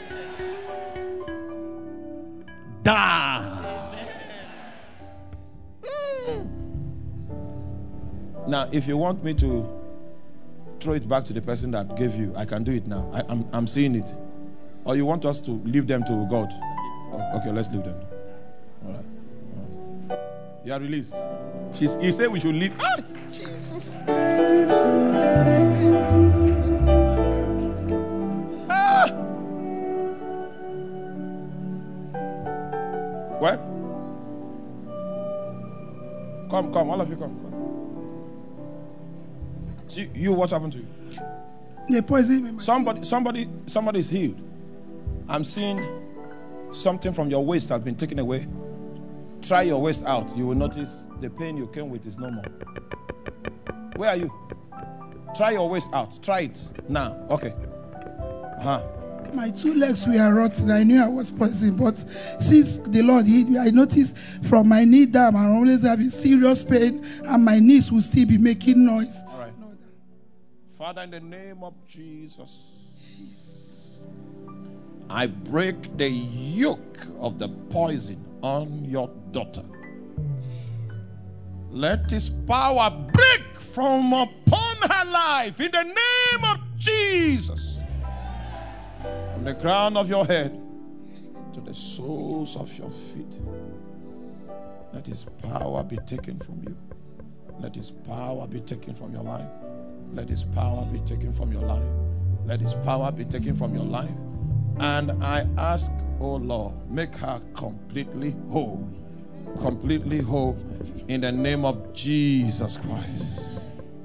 Die. Now, if you want me to throw it back to the person that gave you, I can do it now. I'm seeing it. Or you want us to leave them to God? Okay, let's leave them. All right. You are released. He said we should leave. Ah, Jesus. Ah. What? Come, all of you come. See, you, what happened to you? They poisoned me. Somebody is healed. I'm seeing something from your waist has been taken away. Try your waist out. You will notice the pain you came with is no more. Where are you? Try your waist out. Try it now. Okay. My two legs were rotten. I knew I was poisoned, but since the Lord healed me, I noticed from my knee down, I'm always having serious pain, and my knees will still be making noise. All right. Father, in the name of Jesus, I break the yoke of the poison on your daughter. Let his power break from upon her life in the name of Jesus. From the crown of your head to the soles of your feet. Let his power be taken from you. Let his power be taken from your life. Let his power be taken from your life. Let his power be taken from your life. And I ask, oh Lord, make her completely whole. Completely whole in the name of Jesus Christ.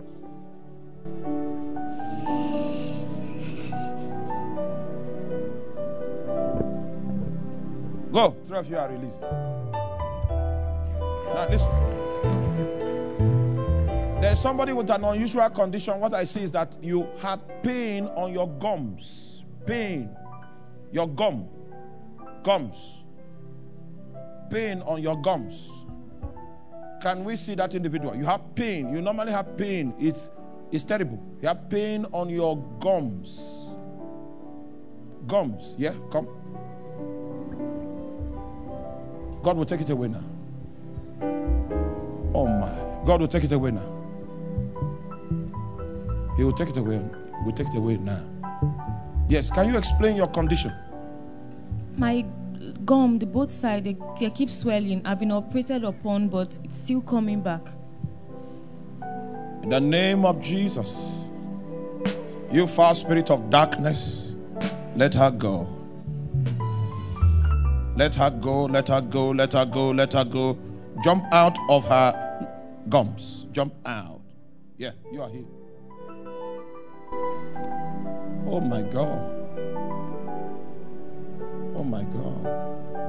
Go. 3 of you are released. Now listen. There's somebody with an unusual condition. What I see is that you have pain on your gums. Pain. Your gums. Pain on your gums. Can we see that individual? You have pain. You normally have pain. It's terrible. You have pain on your gums. Gums. Yeah, come. God will take it away now. Oh my. God will take it away now. He will take it away. He will take it away now. Yes, can you explain your condition? My gum, the both sides, they keep swelling. I've been operated upon, but it's still coming back. In the name of Jesus, you foul spirit of darkness, let her go. Let her go, let her go, let her go, let her go. Jump out of her gums. Jump out. Yeah, you are here. Oh my God. Oh my God.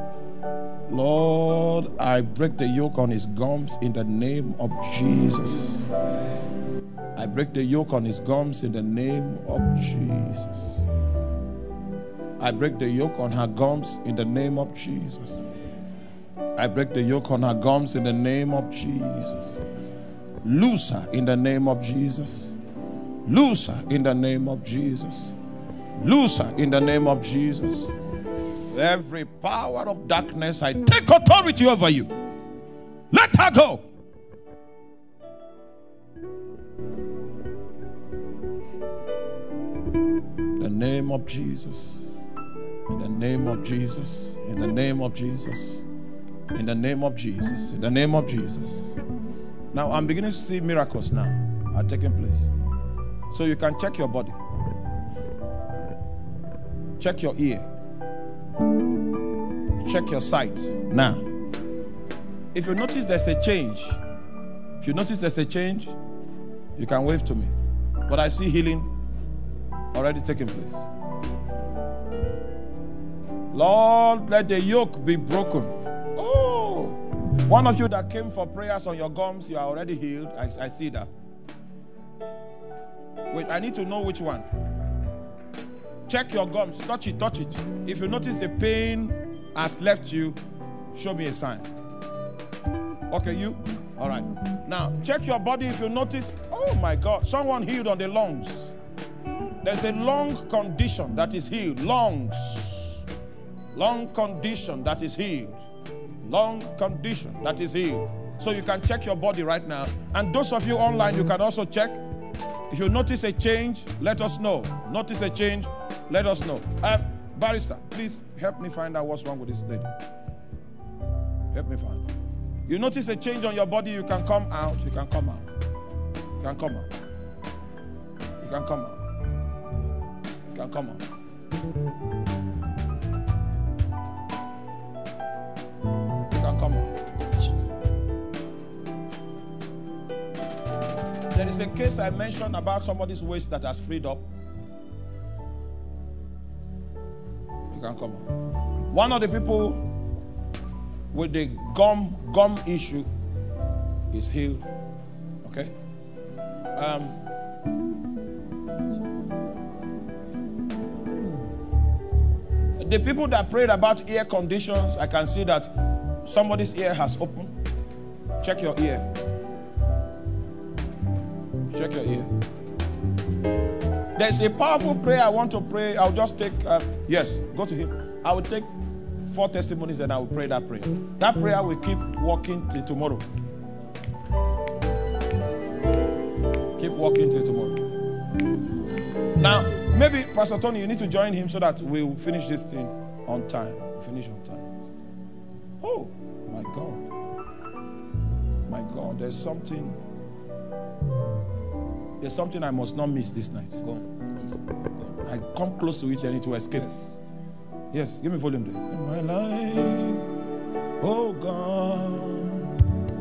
Lord, I break the yoke on his gums in the name of Jesus. I break the yoke on his gums in the name of Jesus. I break the yoke on her gums in the name of Jesus. I break the yoke on her gums in the name of Jesus. Loose her in the name of Jesus. Loose her in the name of Jesus. Loose her in the name of Jesus. Every power of darkness, I take authority over you. Let her go. In the name of Jesus. In the name of Jesus. In the name of Jesus. In the name of Jesus. In the name of Jesus. Now I'm beginning to see miracles now are taking place. So you can check your body. Check your ear. Check your sight now. If you notice there's a change, you can wave to me. But I see healing already taking place. Lord, let the yoke be broken. Oh, one of you that came for prayers on your gums, you are already healed. I see that. Wait, I need to know which one. Check your gums. Touch it, touch it. If you notice the pain has left you, show me a sign. Okay, you? All right. Now, check your body if you notice. Oh my God, someone healed on the lungs. There's a lung condition that is healed. Lungs. Lung condition that is healed. Lung condition that is healed. So you can check your body right now. And those of you online, you can also check. If you notice a change, let us know. Notice a change, let us know. Barrister, please help me find out what's wrong with this lady. Help me find. You notice a change on your body, you can come out. You can come out. You can come out. You can come out. You can come out. You can come out. There is a case I mentioned about somebody's waist that has freed up. You can come on. One of the people with the gum issue is healed. Okay? The people that prayed about ear conditions, I can see that somebody's ear has opened. Check your ear. Check your ear. There's a powerful prayer I want to pray. I'll just take, yes, go to him. I will take 4 testimonies and I will pray that prayer. That prayer will keep walking till tomorrow. Keep walking till tomorrow. Now, maybe Pastor Tony, you need to join him so that we'll finish this thing on time. Finish on time. Oh, my God. My God, there's something I must not miss this night. Go on. I come close to it and it will escape. Yes, give me volume there. In my life, oh God,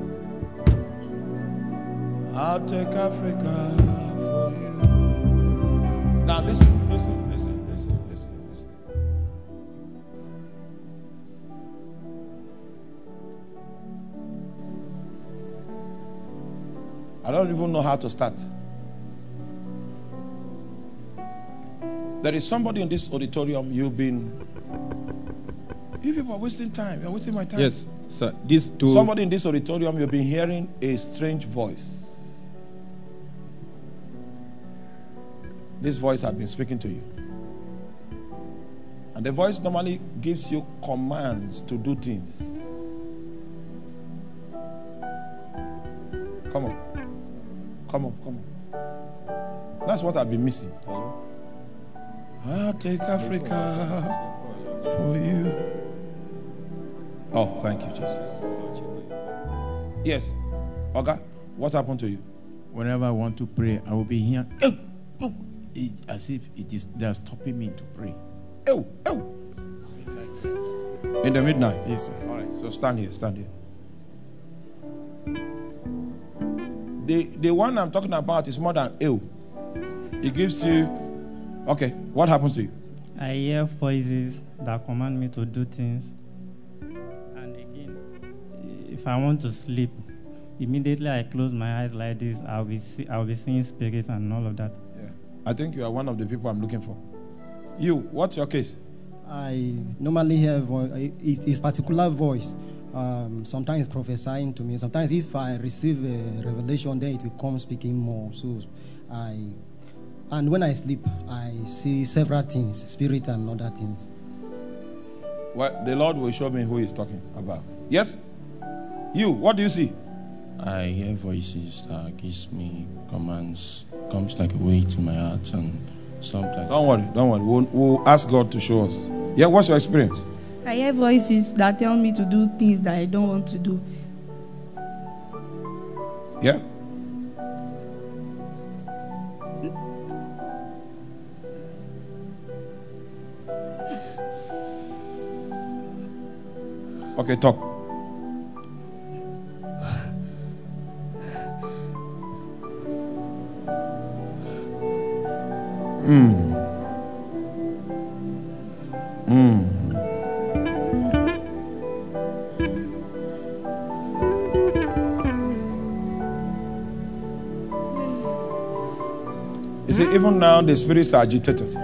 I'll take Africa for you. Now listen. I don't even know how to start. There is somebody in this auditorium, you people are wasting time. You're wasting my time. Yes, sir. Somebody in this auditorium, you've been hearing a strange voice. This voice has been speaking to you. And the voice normally gives you commands to do things. Come on. That's what I've been missing. I'll take Africa for you. Oh, thank you, Jesus. Yes. Oga, what happened to you? Whenever I want to pray, I will be here. As if they are stopping me to pray. In the midnight? Yes, sir. All right, so stand here. The one I'm talking about is more than ill. It gives you Okay, what happens to you? I hear voices that command me to do things. And again, if I want to sleep, immediately I close my eyes like this, I'll be seeing spirits and all of that. Yeah. I think you are one of the people I'm looking for. You, what's your case? I normally hear his particular voice. Sometimes prophesying to me. Sometimes if I receive a revelation, then it will come speaking more. And when I sleep, I see several things, spirit and other things. Well, the Lord will show me who he's talking about. Yes? You, what do you see? I hear voices that gives me commands, comes like a weight in my heart, and sometimes. Don't worry. We'll ask God to show us. Yeah, what's your experience? I hear voices that tell me to do things that I don't want to do. Yeah? Okay, talk. You see, even now the spirits are agitated.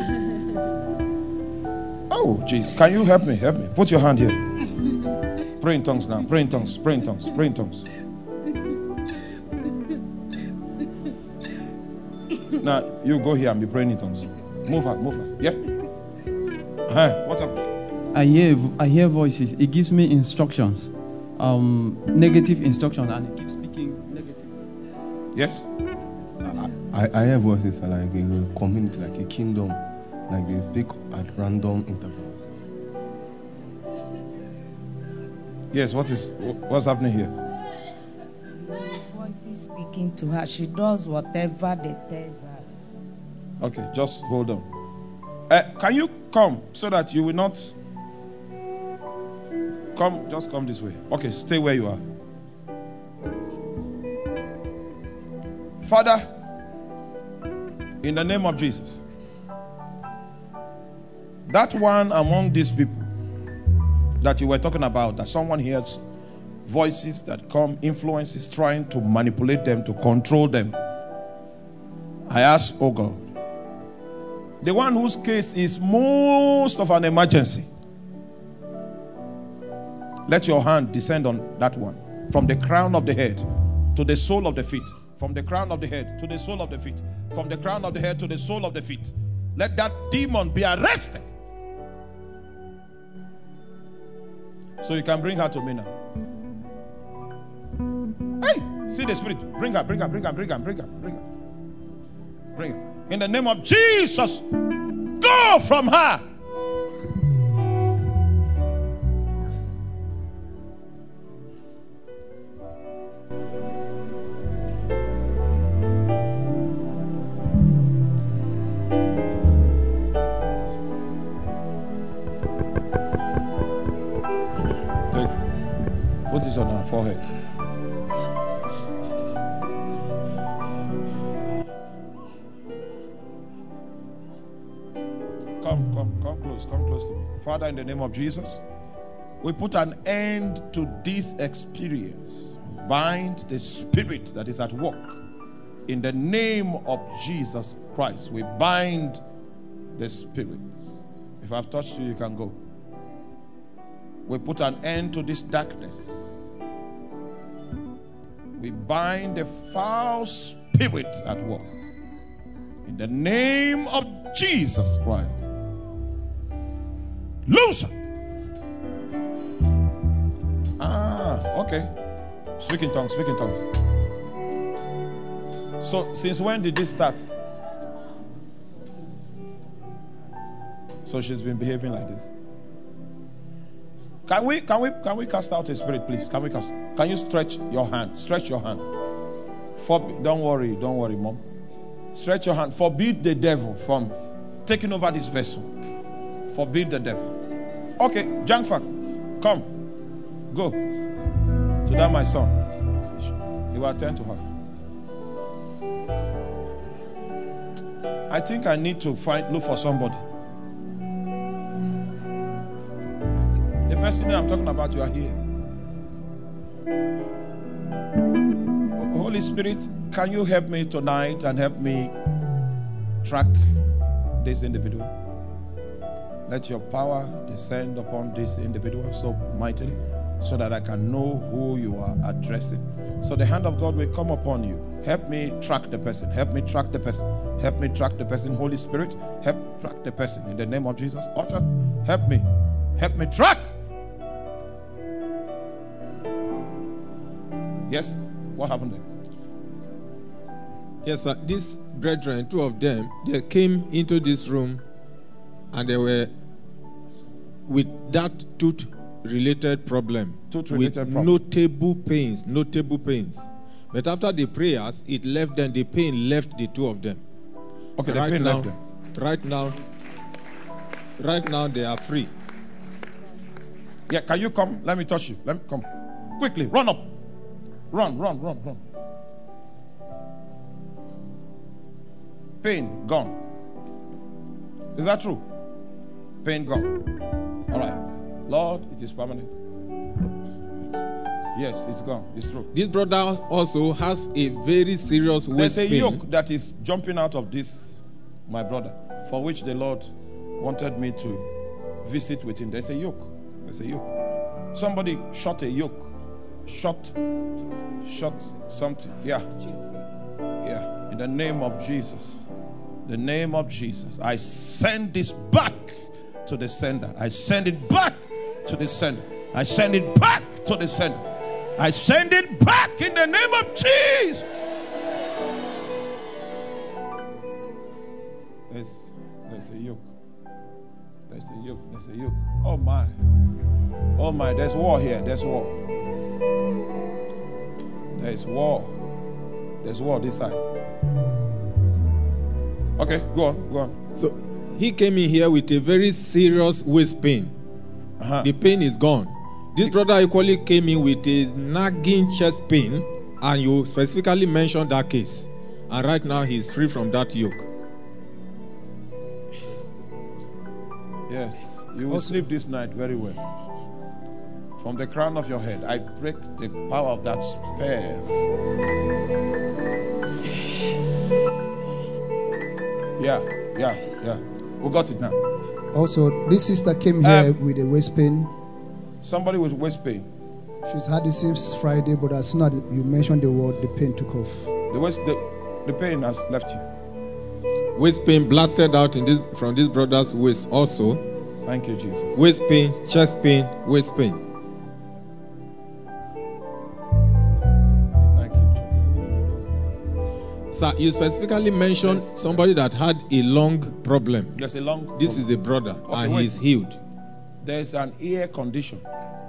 Oh, jeez. Can you help me? Help me. Put your hand here. Pray in tongues now. Pray in tongues. Pray in tongues. Pray in tongues. Now, you go here and be praying in tongues. Move her. Move her. Yeah? What up? I hear voices. It gives me instructions. Negative instructions, and it keeps speaking negative. Yes? I hear voices like a community, like a kingdom, like they speak at random intervals. Yes, what's happening here? Voices speaking to her. She does whatever they tell her. Okay, just hold on. Can you come so that you will not come? Just come this way. Okay, stay where you are. Father, in the name of Jesus, that one among these people that you were talking about, that someone hears voices that come, influences trying to manipulate them, to control them, I ask, oh God, the one whose case is most of an emergency, let your hand descend on that one, from the crown of the head to the sole of the feet. From the crown of the head to the sole of the feet. From the crown of the head to the sole of the feet. Let that demon be arrested. So you can bring her to me now. Hey, see the spirit. Bring her. Bring her. In the name of Jesus, go from her. Put this on her forehead. Come close to me. Father, in the name of Jesus, we put an end to this experience. Bind the spirit that is at work. In the name of Jesus Christ, we bind the spirits. If I've touched you, you can go. We put an end to this darkness. We bind the foul spirit at work. In the name of Jesus Christ. Loose her. Okay. Speak in tongues. So, since when did this start? So she's been behaving like this. Can we cast out a spirit, please? Can you stretch your hand? Stretch your hand. Don't worry, Mom. Stretch your hand. Forbid the devil from taking over this vessel. Forbid the devil. Okay, Jangfak, come. Go to that, my son. You will attend to her. I think I need to look for somebody. The person I'm talking about, you are here. Holy Spirit, can you help me tonight and help me track this individual? Let your power descend upon this individual so mightily, so that I can know who you are addressing. So the hand of God will come upon you. Help me track the person. Help me track the person. Help me track the person. Holy Spirit, help track the person. In the name of Jesus. Usher, help me. Help me track. Yes? What happened there? Yes, sir. These brethren, two of them, they came into this room and they were with that tooth-related problem. Tooth-related problem. Notable pains. But after the prayers, it left them. The pain left the two of them. Okay, the pain left them. Right now, they are free. Yeah, can you come? Let me touch you. Let me come. Quickly, run up. Run. Pain gone. Is that true? Pain gone. All right. Lord, it is permanent. Yes, it's gone. It's true. This brother also has a very serious waist pain. There's a yoke that is jumping out of this, my brother, for which the Lord wanted me to visit with him. There's a yoke. Somebody shot a yoke. Shot something. Yeah. In the name of Jesus. I send this back to the sender. I send it back to the sender. I send it back to the sender. I send it back in the name of Jesus. There's a yoke. Oh my, there's war here. There's war this side. Okay, go on. So he came in here with a very serious waist pain. The pain is gone. This brother equally came in with a nagging chest pain, and you specifically mentioned that case. And right now he's free from that yoke. Yes, you will sleep this night very well. From the crown of your head, I break the power of that spell. Yeah. We got it now. Also, this sister came here with a waist pain. Somebody with waist pain. She's had it since Friday, but as soon as you mentioned the word, the pain took off. The pain has left you. Waist pain blasted out from this brother's waist also. Thank you, Jesus. Waist pain, chest pain, waist pain. Thank you, Jesus. Sir, you specifically mentioned somebody that had a lung problem. There's a lung problem. This is a brother, and he's healed. There's an ear condition.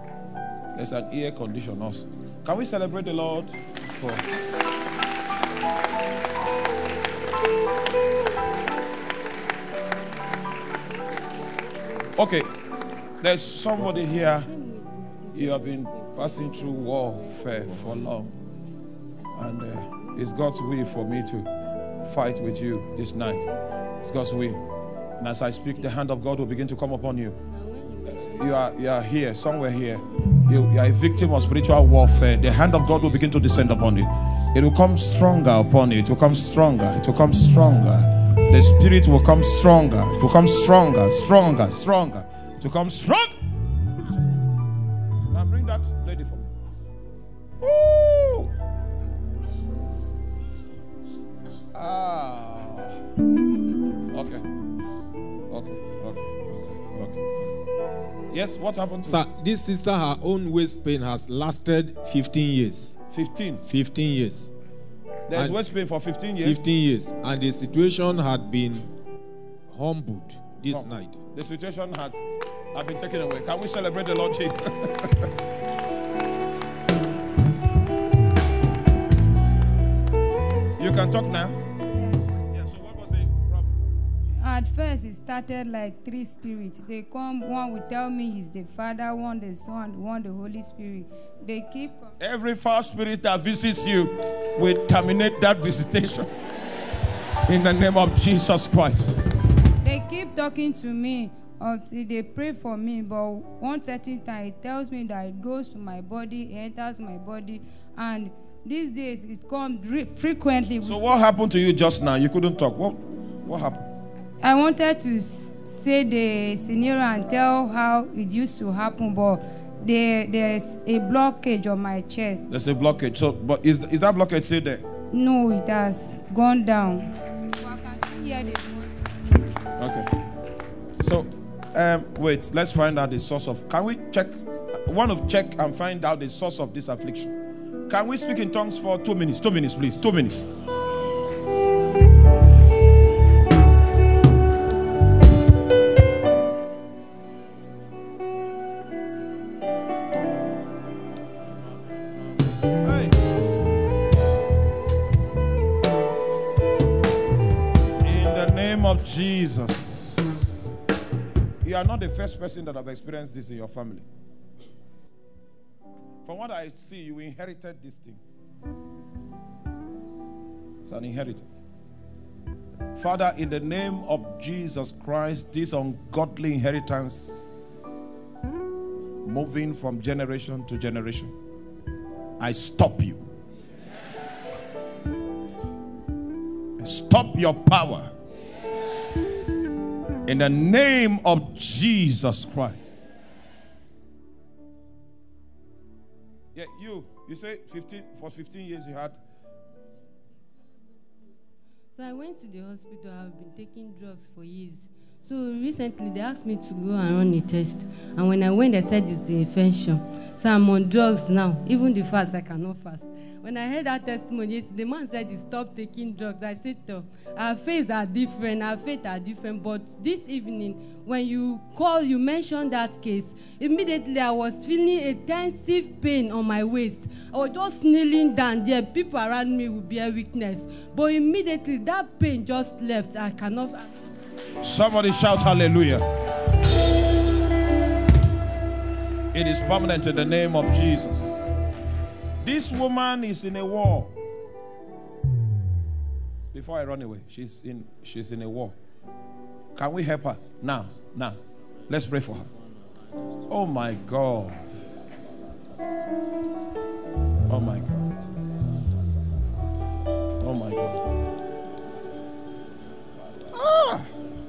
Also. Can we celebrate the Lord for... Okay, there's somebody here. You have been passing through warfare for long, and it's God's will for me to fight with you this night. It's God's will, and as I speak, the hand of God will begin to come upon you. You are here, somewhere here. You are a victim of spiritual warfare. The hand of God will begin to descend upon you. It will come stronger upon you. It will come stronger. It will come stronger. The spirit will come stronger. It will come stronger. It will come strong. Now bring that lady for me. Woo! Okay. Yes, what happened to Sir, this sister, her own waist pain has lasted 15 years. 15 years. There's waist pain for 15 years? 15 years. And the situation had been humbled this night. The situation had been taken away. Can we celebrate the Lord Jesus? You can talk now. Yes. So what was the problem? At first, it started like three spirits. They come, one will tell me he's the Father, one the Son, one the Holy Spirit. They keep... Every foul spirit that visits you will terminate that visitation. In the name of Jesus Christ. They keep talking to me until they pray for me, but one certain time it tells me that it goes to my body, it enters my body, and these days it comes frequently. So what happened to you just now? You couldn't talk. What happened? I wanted to say the scenario and tell how it used to happen, but there's a blockage on my chest. There's a blockage. So, but is that blockage still there? No, it has gone down. I can still hear the voice. Okay. So, wait. Let's find out the source of. Can we check? I want to check and find out the source of this affliction. Can we speak in tongues for 2 minutes? 2 minutes, please. 2 minutes. Jesus. You are not the first person that have experienced this in your family. From what I see, you inherited this thing. It's an inheritance. Father, in the name of Jesus Christ, this ungodly inheritance moving from generation to generation, I stop you. I stop your power. In the name of Jesus Christ. Yeah, you say 15 years you had. So I went to the hospital. I've been taking drugs for years. So recently they asked me to go and run a test. And when I went, they said it's the infection. So I'm on drugs now. Even the fast, I cannot fast. When I heard that testimony, the man said he stopped taking drugs. I said, our faiths are different. Our faith are different. But this evening, when you mentioned that case, immediately I was feeling a tensive pain on my waist. I was just kneeling down there. People around me would bear witness. But immediately that pain just left. I cannot. Somebody shout hallelujah. It is permanent in the name of Jesus. This woman is in a war. Before I run away, she's in a war. Can we help her? Now. Let's pray for her. Oh my God. Oh my God. Oh my God. Ah!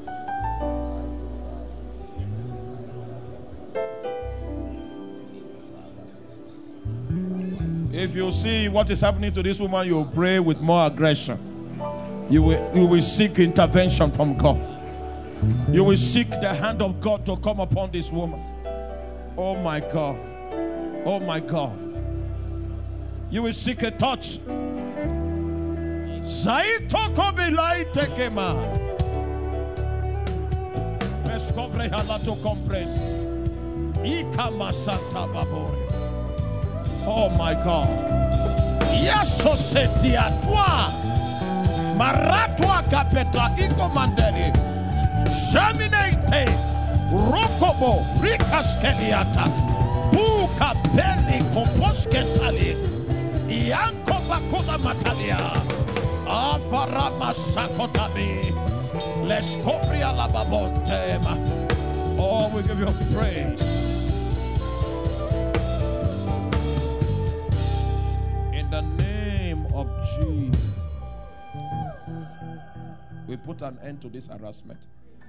If you see what is happening to this woman, you will pray with more aggression. You will seek intervention from God. You will seek the hand of God to come upon this woman. Oh my God. Oh my God. You will seek a touch. Zaitoko bilai tekema. Mescovre halato compres. Ikama santa babore. Oh my God. Yeso seti atwa. Maratwa kapeta ikomandeli. Shaminate. Rokobo. Rikaskeliata. Buka peli komposketali. Ianko bakola matalia. Afarama sakotabi. Leskopria lababontema. Oh, we give you praise. In the name of Jesus, we put an end to this harassment.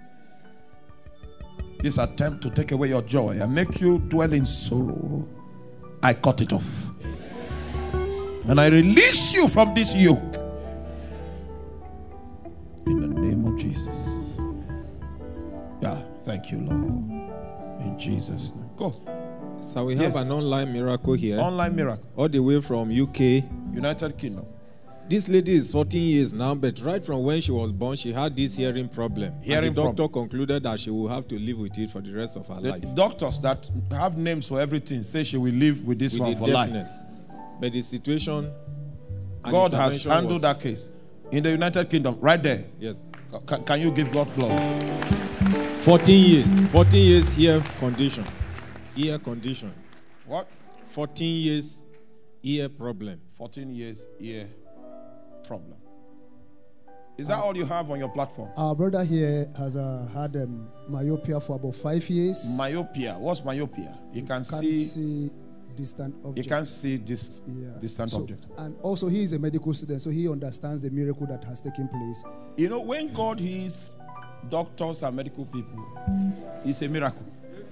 This attempt to take away your joy and make you dwell in sorrow, I cut it off. And I release you from this yoke. In the name of Jesus. Yeah, thank you, Lord. In Jesus' name. Go. So we have an online miracle here. Online miracle. All the way from UK. United Kingdom. This lady is 14 years now, but right from when she was born, she had this hearing problem. The doctor concluded that she will have to live with it for the rest of her life. Doctors that have names for everything say she will live with this one for life. But the situation... God has handled that case. In the United Kingdom, right there. Yes. Can you give God glory? 14 years. 14 years ear condition. Ear condition. What? 14 years ear problem. 14 years ear problem. Is that all you have on your platform? Our brother here has had myopia for about 5 years. Myopia. What's myopia? You can't see distant object. You can't see this distant object. And also he is a medical student, so he understands the miracle that has taken place. You know, when God heals doctors and medical people, it's a miracle.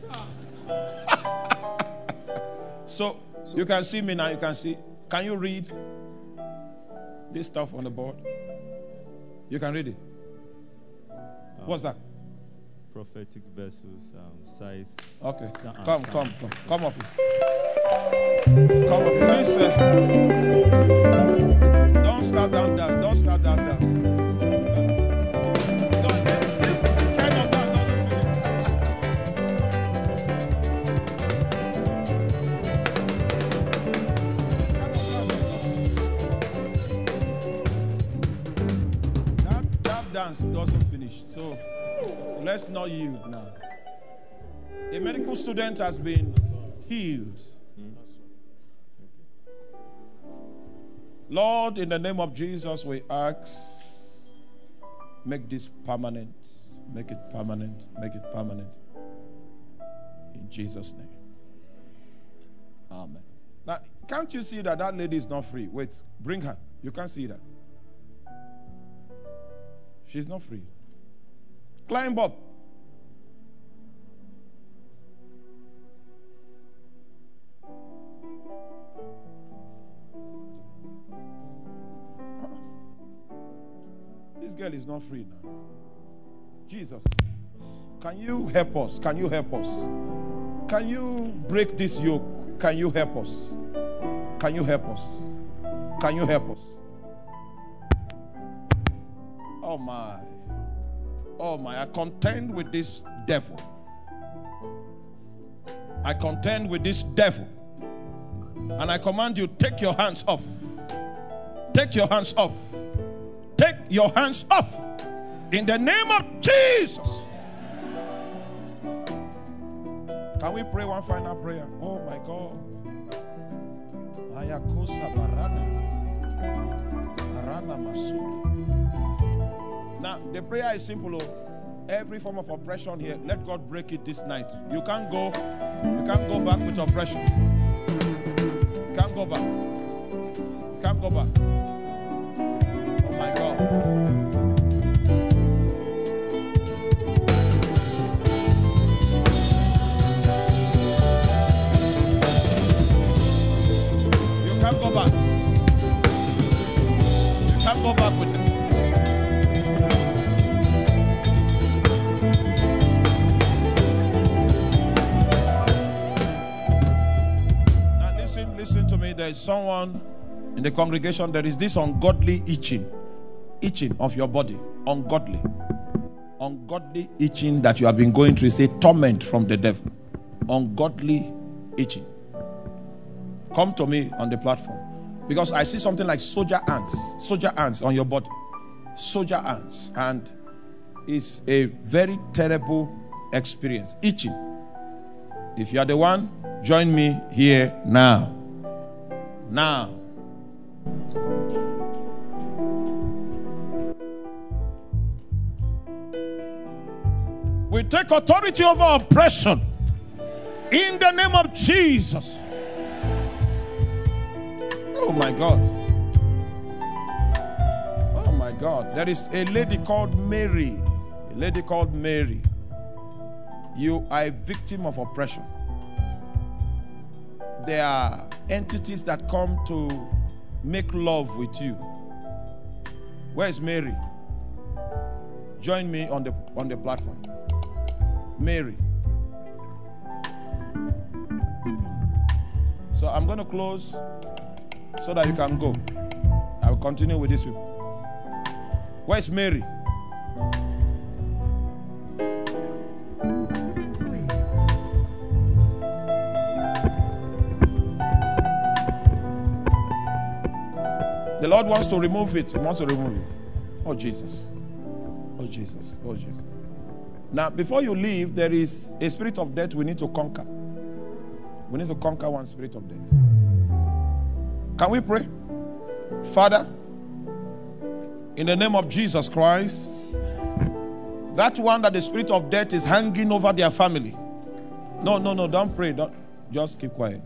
So you can see me now, you can see. Can you read this stuff on the board? You can read it. What's that? Prophetic vessels, size. Okay. Come up. Come up. Please, don't start down dance. Don't start down dance. This kind of dance that dance doesn't finish. So let's not yield now. A medical student has been healed. Lord, in the name of Jesus, we ask, make this permanent. Make it permanent. Make it permanent. In Jesus' name. Amen. Now, can't you see that lady is not free? Wait, bring her. You can't see that. She's not free. Climb up. This girl is not free now. Jesus, can you help us? Can you help us? Can you break this yoke? Can you help us? Can you help us? Can you help us? Oh my. Oh my. I contend with this devil. I contend with this devil. And I command you, take your hands off. Take your hands off. Take your hands off. In the name of Jesus. Can we pray one final prayer? Oh my God. Ayakosa barana. Arana masuri. Now, the prayer is simple. Every form of oppression here, let God break it this night. You can't go back with oppression. You can't go back. You can't go back. Oh my God. You can't go back. You can't go back with it. Listen to me. There is someone in the congregation. There is this ungodly itching of your body. Ungodly itching that you have been going through. It's a torment from the devil. Ungodly itching. Come to me on the platform, because I see something like soldier ants on your body. Soldier ants, and it's a very terrible experience. Itching. If you are the one, join me here now. Now. We take authority over oppression in the name of Jesus. Oh my God. Oh my God. There is a lady called Mary. A lady called Mary. You are a victim of oppression. There are entities that come to make love with you. Where is Mary? Join me on the platform. Mary. So I'm going to close so that you can go. I will continue with this people. Where is Mary? The Lord wants to remove it. He wants to remove it. Oh, Jesus. Oh, Jesus. Oh, Jesus. Now, before you leave, there is a spirit of death we need to conquer. We need to conquer one spirit of death. Can we pray? Father, In the name of Jesus Christ, that one that the spirit of death is hanging over their family. No, don't pray. Don't, just keep quiet.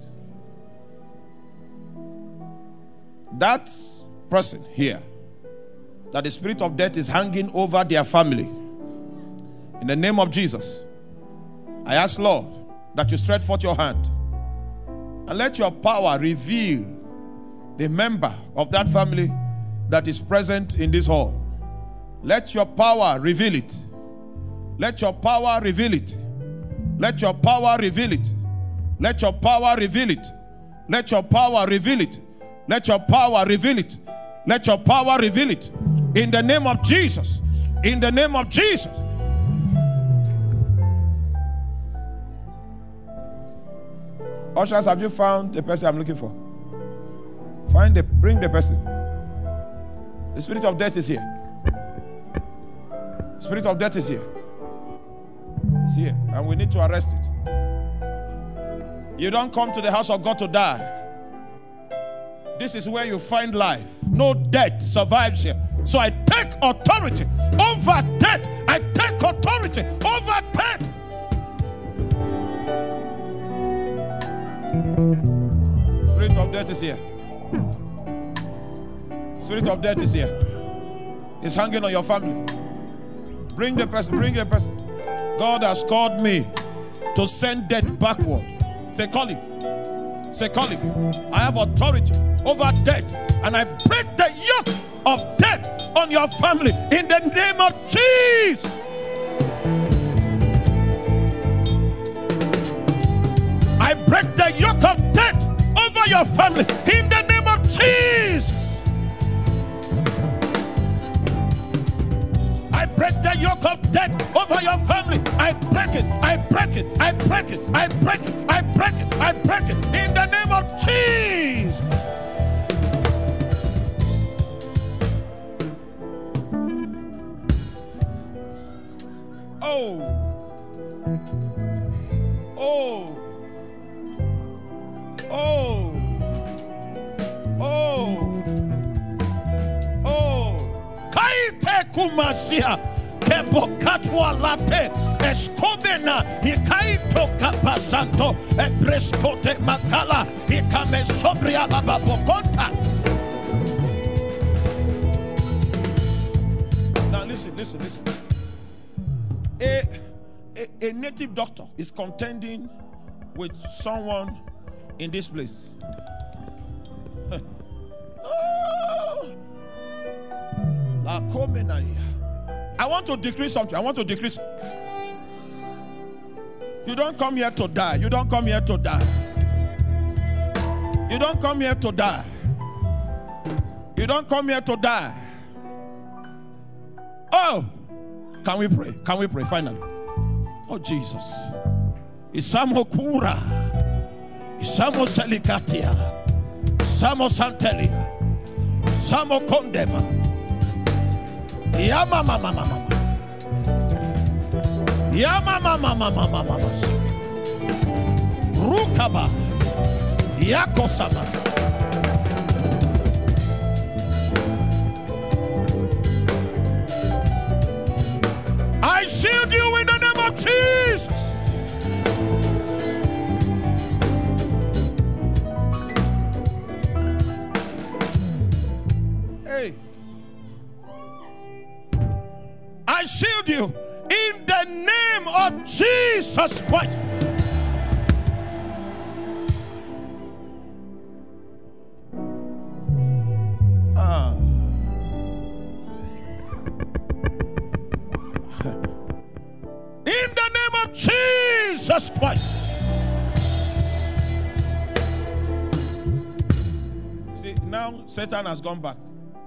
That person here, that the spirit of death is hanging over their family. In the name of Jesus, I ask, Lord, that you stretch forth your hand and let your power reveal the member of that family that is present in this hall. Let your power reveal it. Let your power reveal it. Let your power reveal it. Let your power reveal it. Let your power reveal it. Let your power reveal it. Let your power reveal it. In the name of Jesus. In the name of Jesus. Ushers, have you found the person I'm looking for? Bring the person. The spirit of death is here. Spirit of death is here. It's here. And we need to arrest it. You don't come to the house of God to die. This is where you find life. No death survives here. So I take authority over death. I take authority over death. Spirit of death is here. Spirit of death is here. It's hanging on your family. Bring the person. Bring the person. God has called me to send death backward. Say, call him. Say, call him. I have authority over death, and I break the yoke of death on your family in the name of Jesus. I break the yoke of death over your family in the name of Jesus. I break the yoke of death over your family. I break it. I break it. I break it. I break it. I break it. I break it in the name of Jesus. Oh. Oh. Oh. Oh. Oh. Kaite kumasia kebokatwa late eskomena ikaito kapasanto ebreskote makala ikame sobria lababokonta. Now listen. A native doctor is contending with someone in this place. I want to decree something. You don't come here to die. You don't come here to die. You don't come here to die. You don't come here to die. Oh, can we pray? Can we pray finally? Oh, Jesus. Isamo kura. Isamo selikatia. Isamo santelia. Isamo kondema. Yama mama. Yama mama. Rukaba. Yakosama. I shield you in the name of Jesus. Hey. I shield you in the name of Jesus Christ. In the name of Jesus Christ. See, now Satan has gone back.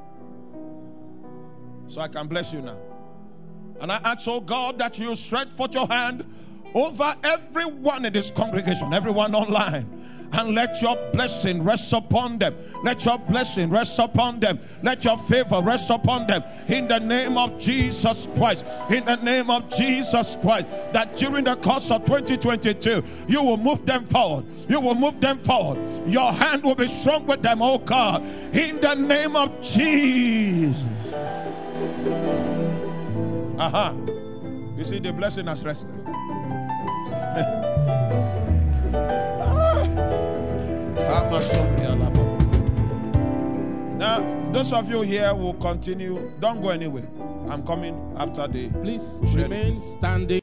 So I can bless you now. And I ask, oh God, that you stretch forth your hand over everyone in this congregation, everyone online, and let your blessing rest upon them. Let your blessing rest upon them. Let your favor rest upon them. In the name of Jesus Christ. In the name of Jesus Christ. That during the course of 2022, you will move them forward. You will move them forward. Your hand will be strong with them, oh God. In the name of Jesus. You see, the blessing has rested. Now, those of you here will continue. Don't go anywhere. I'm coming after the. Please remain standing.